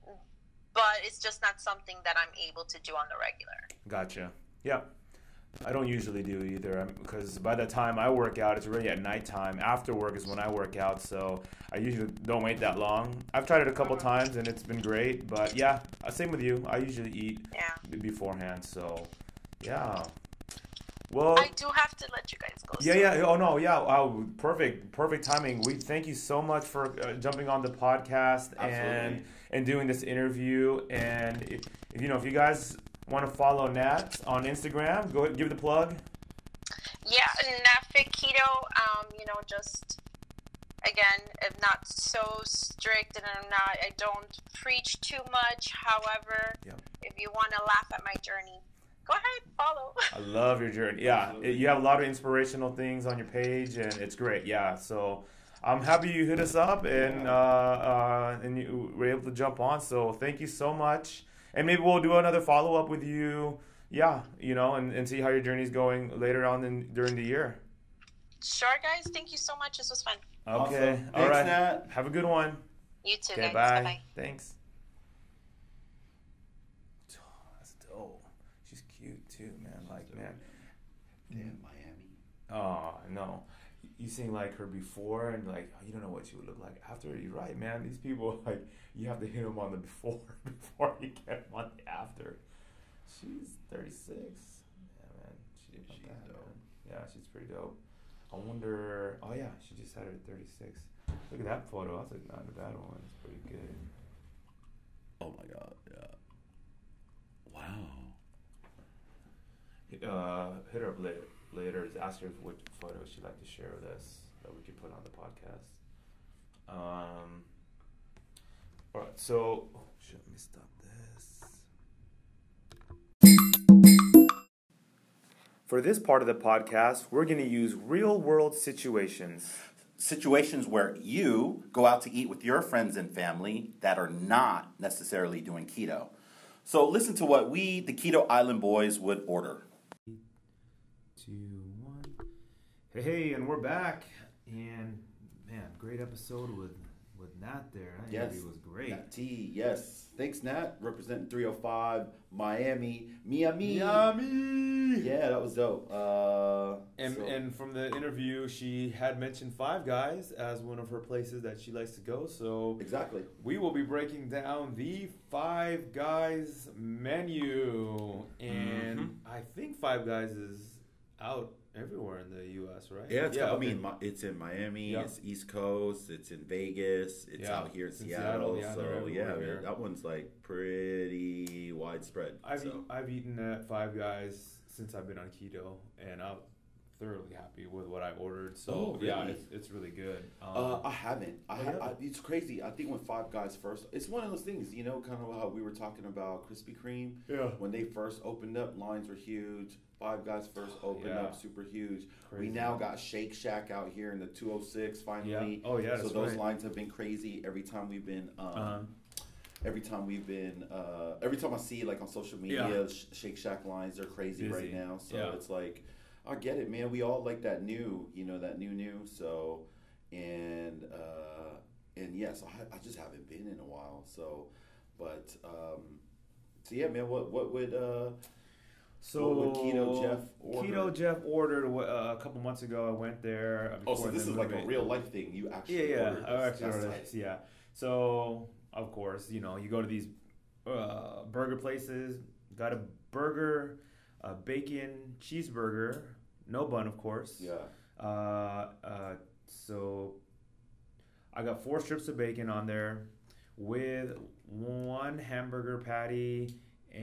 but it's just not something that I'm able to do on the regular. Gotcha. Yeah. I don't usually do either I'm- because by the time I work out, it's already at nighttime. After work is when I work out, so I usually don't wait that long. I've tried it a couple times and it's been great, but yeah, uh, same with you. I usually eat Yeah. beforehand, so yeah. Well, I do have to let you guys go. yeah, soon. yeah. Oh no, yeah. Oh, perfect, perfect timing. We thank you so much for uh, jumping on the podcast and Absolutely. and doing this interview. And if, if you know, if you guys want to follow Nat on Instagram, go ahead, give the plug. Yeah, Nafit Keto, um, you know, just again, I'm not so strict and I'm not, I don't preach too much. However, Yep. if you want to laugh at my journey, go ahead, follow. I love your journey. Yeah, Absolutely. it- you have a lot of inspirational things on your page, and it's great. Yeah, so I'm happy you hit us up and uh, uh, and you were able to jump on. So thank you so much, and maybe we'll do another follow up with you. Yeah, you know, and, and see how your journey's going later on in, during the year. Sure, guys. Thank you so much. This was fun. Okay, Awesome. all Thanks, right. Nat. Have a good one. You too, Okay, guys. bye. Bye-bye. Thanks. That's dope. She's cute too, man. Like, man. Damn, Miami. Oh, no. You seen like her before and like you don't know what she would look like after. You're right, man. These people like you have to hit them on the before before you get them on the after. she's thirty-six. Yeah, man. She, She's that, dope. man. Yeah, she's pretty dope. I wonder. Oh yeah, she just had her thirty-six. Look at that photo. That's like not a bad one. It's pretty good. Oh my god, yeah. Wow. Uh, hit her up later. Later, ask her what photo she'd like to share with us that we could put on the podcast. Um. All right. So, oh, shit, let me stop this. For this part of the podcast, we're going to use real-world situations. Situations where you go out to eat with your friends and family that are not necessarily doing keto. So listen to what we, the Keto Island Boys, would order. Two, one. Hey, hey, and we're back. And man, great episode with with Nat there. That Yes. interview was great. Nat T, yes. Thanks, Nat. Representing three oh five, Miami. Miami. Yummy. Yeah, that was dope. Uh, And so- and from the interview, she had mentioned Five Guys as one of her places that she likes to go. So exactly. we will be breaking down the Five Guys menu, and Mhm. I think Five Guys is out everywhere in the U S, right? Yeah, it's I okay. mean, Mi- it's in Miami, Yeah. it's East Coast, it's in Vegas, it's Yeah, out here in it's in Seattle. Seattle, yeah, they're so yeah, everywhere. man, that one's like pretty widespread. I've so. eat, I've eaten at Five Guys since I've been on keto, and I'm thoroughly happy with what I ordered. So Oh, yeah, really? it's, it's really good. Um, Uh, I haven't. I, Oh, ha- yeah? I It's crazy. I think when Five Guys first, it's one of those things, you know, kind of how we were talking about Krispy Kreme. yeah, When they first opened up, lines were huge. Five Guys first opened Yeah. up, super huge. crazy. We now got Shake Shack out here in the two oh six finally. Yeah. Oh yeah, so that's those right. lines have been crazy every time we've been. Um, Uh-huh. Every time we've been, uh, every time I see like on social media, Yeah. Sh- Shake Shack lines are crazy Busy. right now. So Yeah. it's like, I get it, man. We all like that new, you know, that new new. So, and uh, and yes, I, ha- I just haven't been in a while. So, but um, so yeah, man. What what would uh, So what would Keto Jeff order? Keto Jeff ordered uh, a couple months ago. I went there. uh, oh, so before this the is like a movie. real life thing. You Yeah, actually yeah. ordered I this. actually That's ordered tight. this. Yeah. So of course, you know, you go to these uh, burger places. Got a burger, a bacon cheeseburger, no bun, of course. Yeah. Uh, uh, so I got four strips of bacon on there with one hamburger patty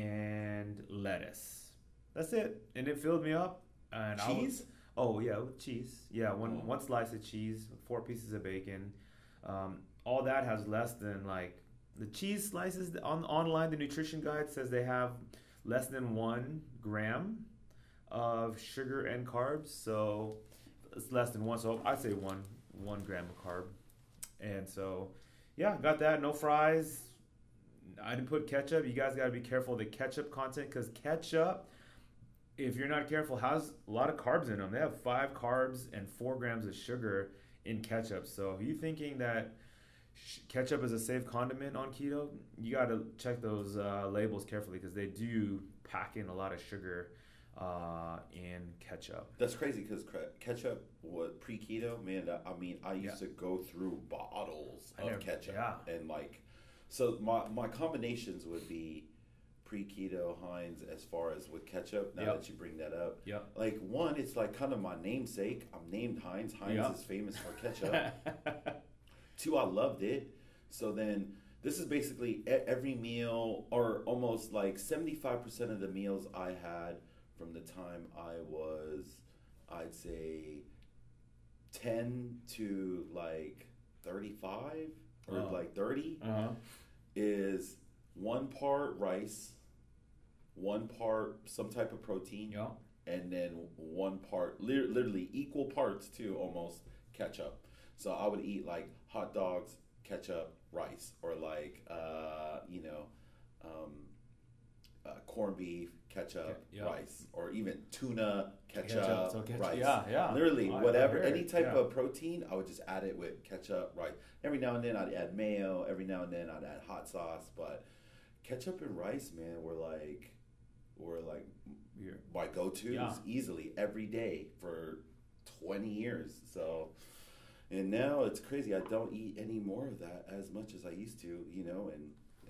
and lettuce. That's it, and it filled me up. And I was, Cheese? oh yeah, with cheese. Yeah, one Oh. one slice of cheese, four pieces of bacon. Um, all that has less than like the cheese slices on online. The nutrition guide says they have less than one gram of sugar and carbs, so it's less than one. So I'd say one one gram of carb. And so, yeah, got that. No fries. I didn't put ketchup. You guys got to be careful of the ketchup content because ketchup, if you're not careful, has a lot of carbs in them. They have five carbs and four grams of sugar in ketchup. So if you're thinking that sh- ketchup is a safe condiment on keto, you got to check those uh, labels carefully because they do pack in a lot of sugar uh, in ketchup. That's crazy because ketchup was pre keto, man. that- I mean, I used Yeah. to go through bottles I of never- ketchup, yeah. and like, so my my combinations would be pre keto Heinz as far as with ketchup. Now Yep. that you bring that up, Yep. like one, it's like kind of my namesake. I'm named Heinz. Heinz Yep. is famous for ketchup. Two, I loved it. So then. This is basically e- every meal, or almost like seventy-five percent of the meals I had from the time I was, I'd say, ten to like thirty-five or Oh. like thirty, Uh-huh. is one part rice, one part some type of protein, Yeah. and then one part, li- literally equal parts too, almost ketchup. So I would eat like hot dogs, ketchup, rice, or like uh, you know, um, uh, corned beef, ketchup, Okay, yeah. rice, or even tuna, ketchup, Ketchup, so ketchup, rice. yeah, yeah. Literally, I- I whatever, hear any it, type yeah. of protein, I would just add it with ketchup, rice. Every now and then I'd add mayo. Every now and then I'd add hot sauce. But ketchup and rice, man, were like, were like You're- my go-tos Yeah. easily every day for twenty years. So, and now it's crazy. I don't eat any more of that as much as I used to, you know, and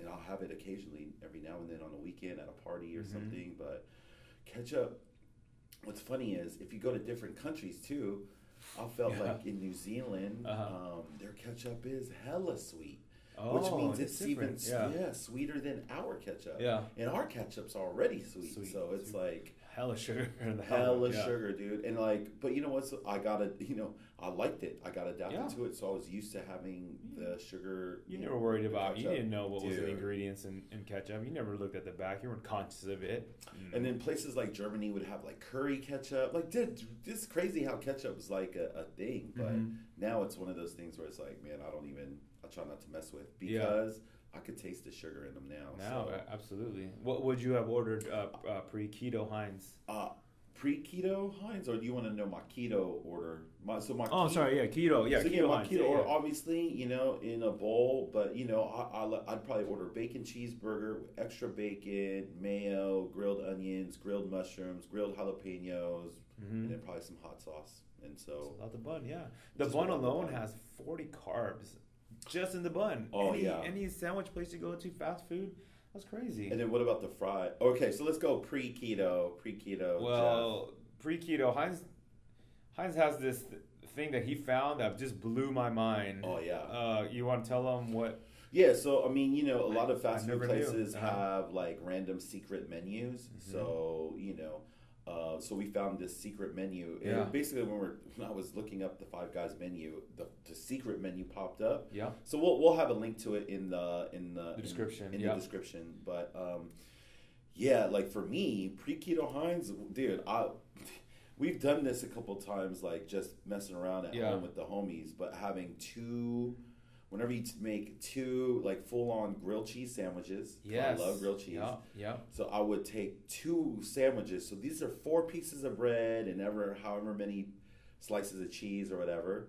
and I'll have it occasionally, every now and then on a weekend at a party or Mhm. something. But ketchup, what's funny is if you go to different countries too, I felt Yeah. like in New Zealand, Uh-huh. um, their ketchup is hella sweet. Oh, Which means it's it's even different. yeah. Yeah. sweeter than our ketchup. Yeah. And our ketchup's already sweet. Sweet, So it's sweet. like Hella sugar in the hella yeah. sugar, dude. And like, but you know what? So I gotta, you know, I liked it. I got adapted Yeah. to it. So I was used to having the sugar. You know, never worried the about. You ketchup. didn't know what was the Dude. ingredients in, in ketchup. You never looked at the back. You weren't conscious of it. Mm. And then places like Germany would have like curry ketchup. Like, dude, it's crazy how ketchup was like a, a thing. But Mhm. now it's one of those things where it's like, man, I don't even, I try not to mess with Yeah. because I could taste the sugar in them now. Now, so. a- absolutely. What would you have ordered uh, uh, pre keto Heinz? Uh, pre-keto Heinz, or do you want to know my keto order? My so my Oh, ke- sorry. Yeah, keto. Yeah, so keto yeah, my Heinz. keto yeah, order, yeah. obviously, you know, in a bowl, but you know, I, I I'd probably order bacon cheeseburger with extra bacon, mayo, grilled onions, grilled mushrooms, grilled jalapenos, Mhm. and then probably some hot sauce. And so, Without the bun, yeah. The Just bun without the alone bun. has forty carbs just in the bun. Oh, any, yeah. Any sandwich place you go to, fast food, that's crazy. and then what about the fry? Okay, so let's go pre-keto, pre-keto. Well, pre keto, Heinz Heinz has this th- thing that he found that just blew my mind. Oh, yeah. Uh, you want to tell them what? Yeah, so I mean, you know, a lot of fast I food never knew. places Uh-huh. have like random secret menus. So you know, uh, so we found this secret menu. And Yeah. basically, when we're when I was looking up the Five Guys menu, the, the secret menu popped up. Yeah. So we'll we'll have a link to it in the in the, in- description, In, yeah. the description, but um, yeah, like for me, pre keto Heinz, dude, I. We've done this a couple times, like just messing around at Yeah. home with the homies, but having two, whenever you t- make two like full on grilled cheese sandwiches, Yes. I love grilled cheese. Yeah. Yeah. So I would take two sandwiches. So these are four pieces of bread and ever however many slices of cheese or whatever.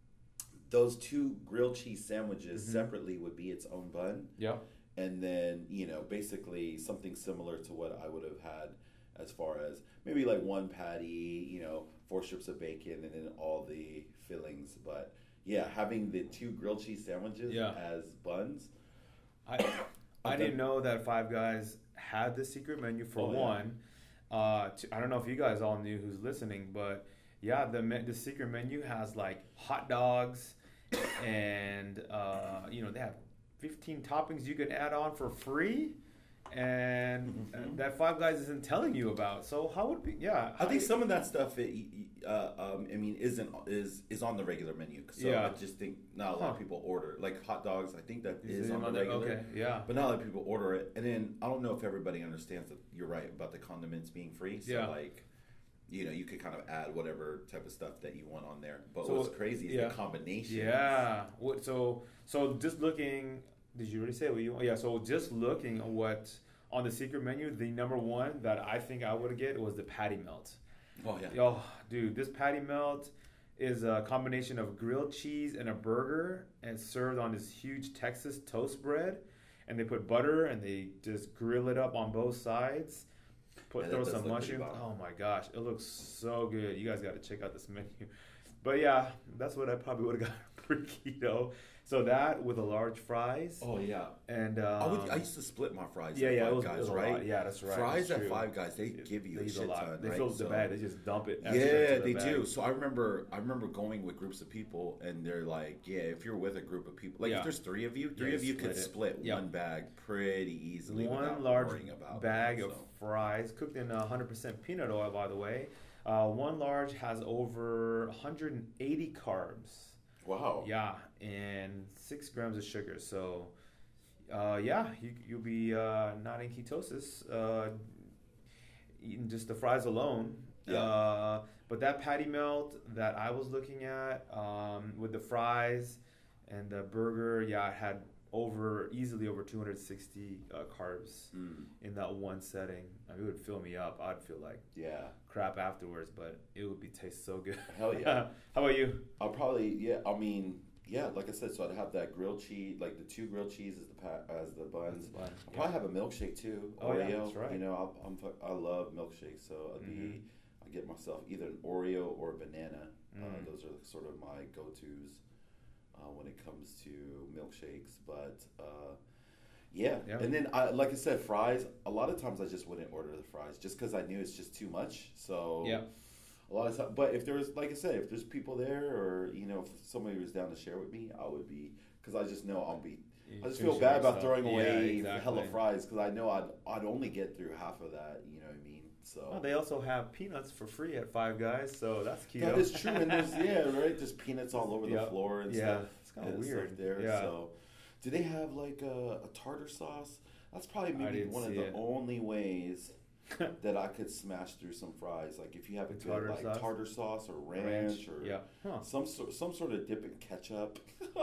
Those two grilled cheese sandwiches Mhm. separately would be its own bun, Yeah. and then you know basically something similar to what I would have had as far as maybe like one patty, you know, four strips of bacon, and then all the fillings. But yeah, having the two grilled cheese sandwiches Yeah. as buns. I I didn't know that Five Guys had the secret menu for Oh, yeah. one. Uh, to, I don't know if you guys all knew who's listening, but yeah, the me- the secret menu has like hot dogs, and uh, you know they have fifteen toppings you can add on for free, and Mhm. that Five Guys isn't telling you about. So how would be? Yeah, I think how- some of that stuff, it, uh, um, I mean, isn't is is on the regular menu. So Yeah. I just think not a lot of Huh. people order like hot dogs. I think that Is is it on the on the- regular. okay, yeah. But not a lot of people order it. And then I don't know if everybody understands that you're right about the condiments being free. So Yeah. like, you know, you could kind of add whatever type of stuff that you want on there. But So, what's crazy is yeah. the combination. Yeah. What? So so just looking. Did you already say what you? Yeah. So just looking at what on the secret menu, the number one that I think I would get was the patty melt. Oh yeah. Oh, dude, this patty melt is a combination of grilled cheese and a burger, and it's served on this huge Texas toast bread. And they put butter and they just grill it up on both sides. Put Yeah, that throw does some look pretty mushrooms. bomb. Oh my gosh, it looks so good. You guys got to check out this menu. But yeah, that's what I probably would have got for keto. So that with the large fries Oh yeah. and um, I, would, I used to split my fries. yeah, at yeah, Five it was, Guys, it was a right? lot. Yeah, that's right. Fries that's at true. Five Guys, they give you They a use shit a lot. ton. They right? fill the So- bag. They just dump it. extra Yeah, into the they bag. do. So I remember, I remember going with groups of people, and they're like, "Yeah, if you're with a group of people, like Yeah. if there's three of you, three Yeah, of you split could it. split Yeah. one bag pretty easily One without large worrying about bag it, of so. fries cooked in one hundred percent peanut oil, by the way. Uh, one large has over one hundred eighty carbs. Wow. Yeah, and six grams of sugar. So, uh, yeah, you, you'll be uh, not in ketosis uh, eating just the fries alone. Yeah. Uh, but that patty melt that I was looking at um, with the fries and the burger, yeah, it had over easily over two hundred sixty uh, carbs Mm, in that one setting. I mean, it would fill me up. I'd feel like yeah. crap afterwards, but it would be taste so good. Hell yeah. How about you? I'll probably yeah. I mean yeah. Like I said, so I'd have that grilled cheese, like the two grilled cheese as the pa- as the buns. Bun. I'll probably have a milkshake too. Oh, yeah, Oreo. that's right. You know, I'll, I'm fu- I love milkshakes, so I'd Mhm. be I get myself either an Oreo or a banana. Uh, Mm. those are sort of my go tos uh, when it comes to milkshakes. But uh, Yeah. Yeah. And then, I, like I said, fries, a lot of times I just wouldn't order the fries just because I knew it's just too much. So, Yeah. a lot of times, but if there was, like I said, if there's people there or, you know, if somebody was down to share with me, I would be, because I just know I'll be, I just feel bad about throwing away yeah, exactly. hella fries because I know I'd, I'd only get through half of that, you know what I mean? So, Well, they also have peanuts for free at Five Guys, so that's keto. that is true. And there's, yeah, right? There's peanuts all over the Yeah. floor and Yeah. stuff. It's kinda and weird. stuff there. Yeah. So, do they have like a, a tartar sauce? That's probably I maybe didn't one of see the it. only ways that I could smash through some fries. Like if you have a The good tartar like sauce? tartar sauce or ranch, or Yeah. Huh. some sort some sort of dip in ketchup.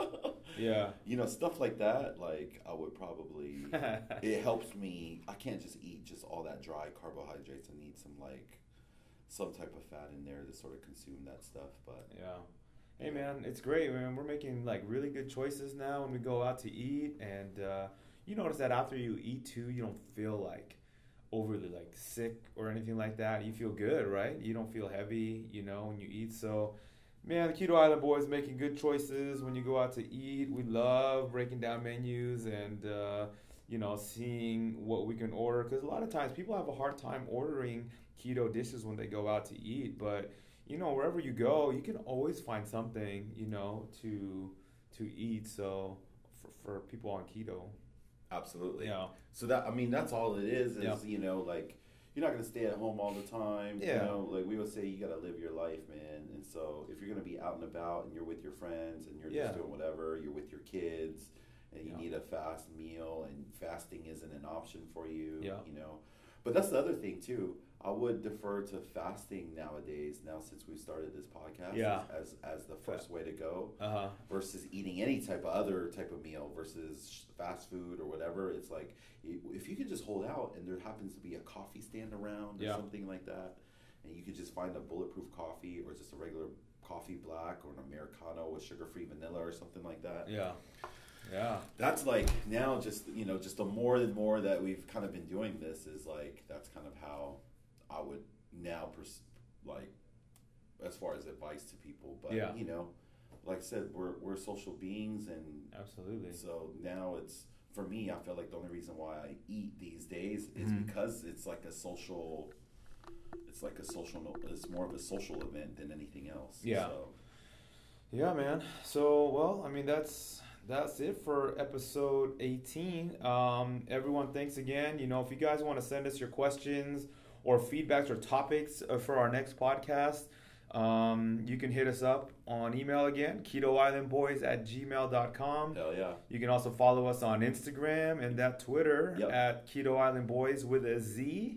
Yeah. You know, stuff like that. Like I would probably. It helps me. I can't just eat just all that dry carbohydrates. I need some like some type of fat in there to sort of consume that stuff. But Yeah. Hey man, it's great, man. We're making like really good choices now when we go out to eat, and uh, you notice that after you eat too, you don't feel like overly like sick or anything like that. You feel good, right? You don't feel heavy, you know, when you eat. So, man, the Keto Island Boys making good choices when you go out to eat. We love breaking down menus and uh, you know, seeing what we can order, because a lot of times people have a hard time ordering keto dishes when they go out to eat, but you know, wherever you go, you can always find something, you know, to to eat. So for, for people on keto, absolutely. yeah, So that I mean that's all it is. Is Yeah. you know like you're not gonna stay at home all the time. Yeah. You know like we would say you gotta live your life, man. And so if you're gonna be out and about and you're with your friends and you're Yeah. just doing whatever, you're with your kids and you Yeah. need a fast meal and fasting isn't an option for you. Yeah. You know, but that's the other thing too. I would defer to fasting nowadays. Now since we've started this podcast, Yeah. as as the first way to go. uh huh, Versus eating any type of other type of meal versus fast food or whatever. It's like if you could just hold out and there happens to be a coffee stand around or Yeah. something like that, and you could just find a bulletproof coffee or just a regular coffee black or an Americano with sugar-free vanilla or something like that. yeah, yeah, That's like now just, you know, just the more and more that we've kind of been doing this is like, that's kind of how I would now, pers- like, as far as advice to people. But, Yeah. you know, like I said, we're, we're social beings. And absolutely. so now it's, for me, I feel like the only reason why I eat these days is Mhm. because it's like a social, it's like a social, no- it's more of a social event than anything else. Yeah. So, Yeah, man. So, well, I mean, that's that's it for episode eighteen. Um, everyone, thanks again. You know, if you guys want to send us your questions or feedbacks or topics uh, for our next podcast, um, you can hit us up on email again, keto island boys at gmail dot com. hell yeah. You can also follow us on Instagram and that Twitter Yep. at Keto Island Boys with a Z.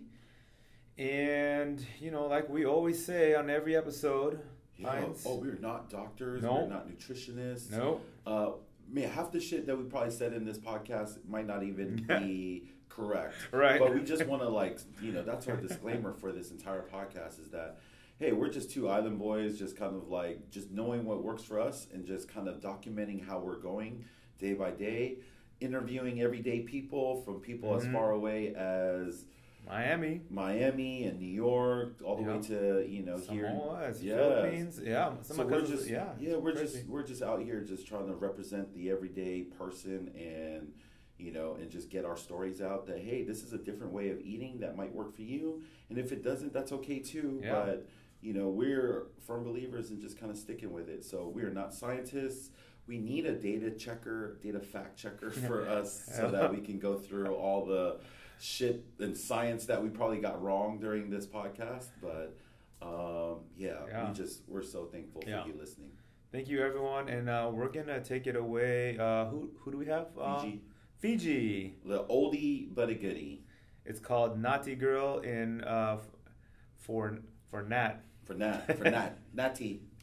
And, you know, like we always say on every episode, Yeah. Heinz. Oh, we're not doctors. No. We're not nutritionists. no, Uh, man, half the shit that we probably said in this podcast might not even be correct. Right. But we just want to, like, you know, that's our disclaimer for this entire podcast is that, hey, we're just two island boys, just kind of like, just knowing what works for us and just kind of documenting how we're going day by day, interviewing everyday people from people as Mhm. far away as Miami, Miami and New York, all the Yeah. way to, you know, here. Samoa, it's Yes. Philippines. Yeah, some So of we're cousins- just yeah, yeah, we're crazy. just we're just out here just trying to represent the everyday person and you know and just get our stories out that hey, this is a different way of eating that might work for you, and if it doesn't, that's okay too. Yeah. But you know we're firm believers in just kind of sticking with it. So we're not scientists. We need a data checker, data fact checker for us so that we can go through all the shit and science that we probably got wrong during this podcast. But um, yeah, Yeah. we just we're so thankful for Yeah. you listening. Thank you, everyone, and uh, we're gonna take it away. Uh, who who do we have? Uh, Fiji, Fiji. the oldie but a goodie It's called Naughty Girl in uh, f- for for Nat. for Nat for Nat Natty.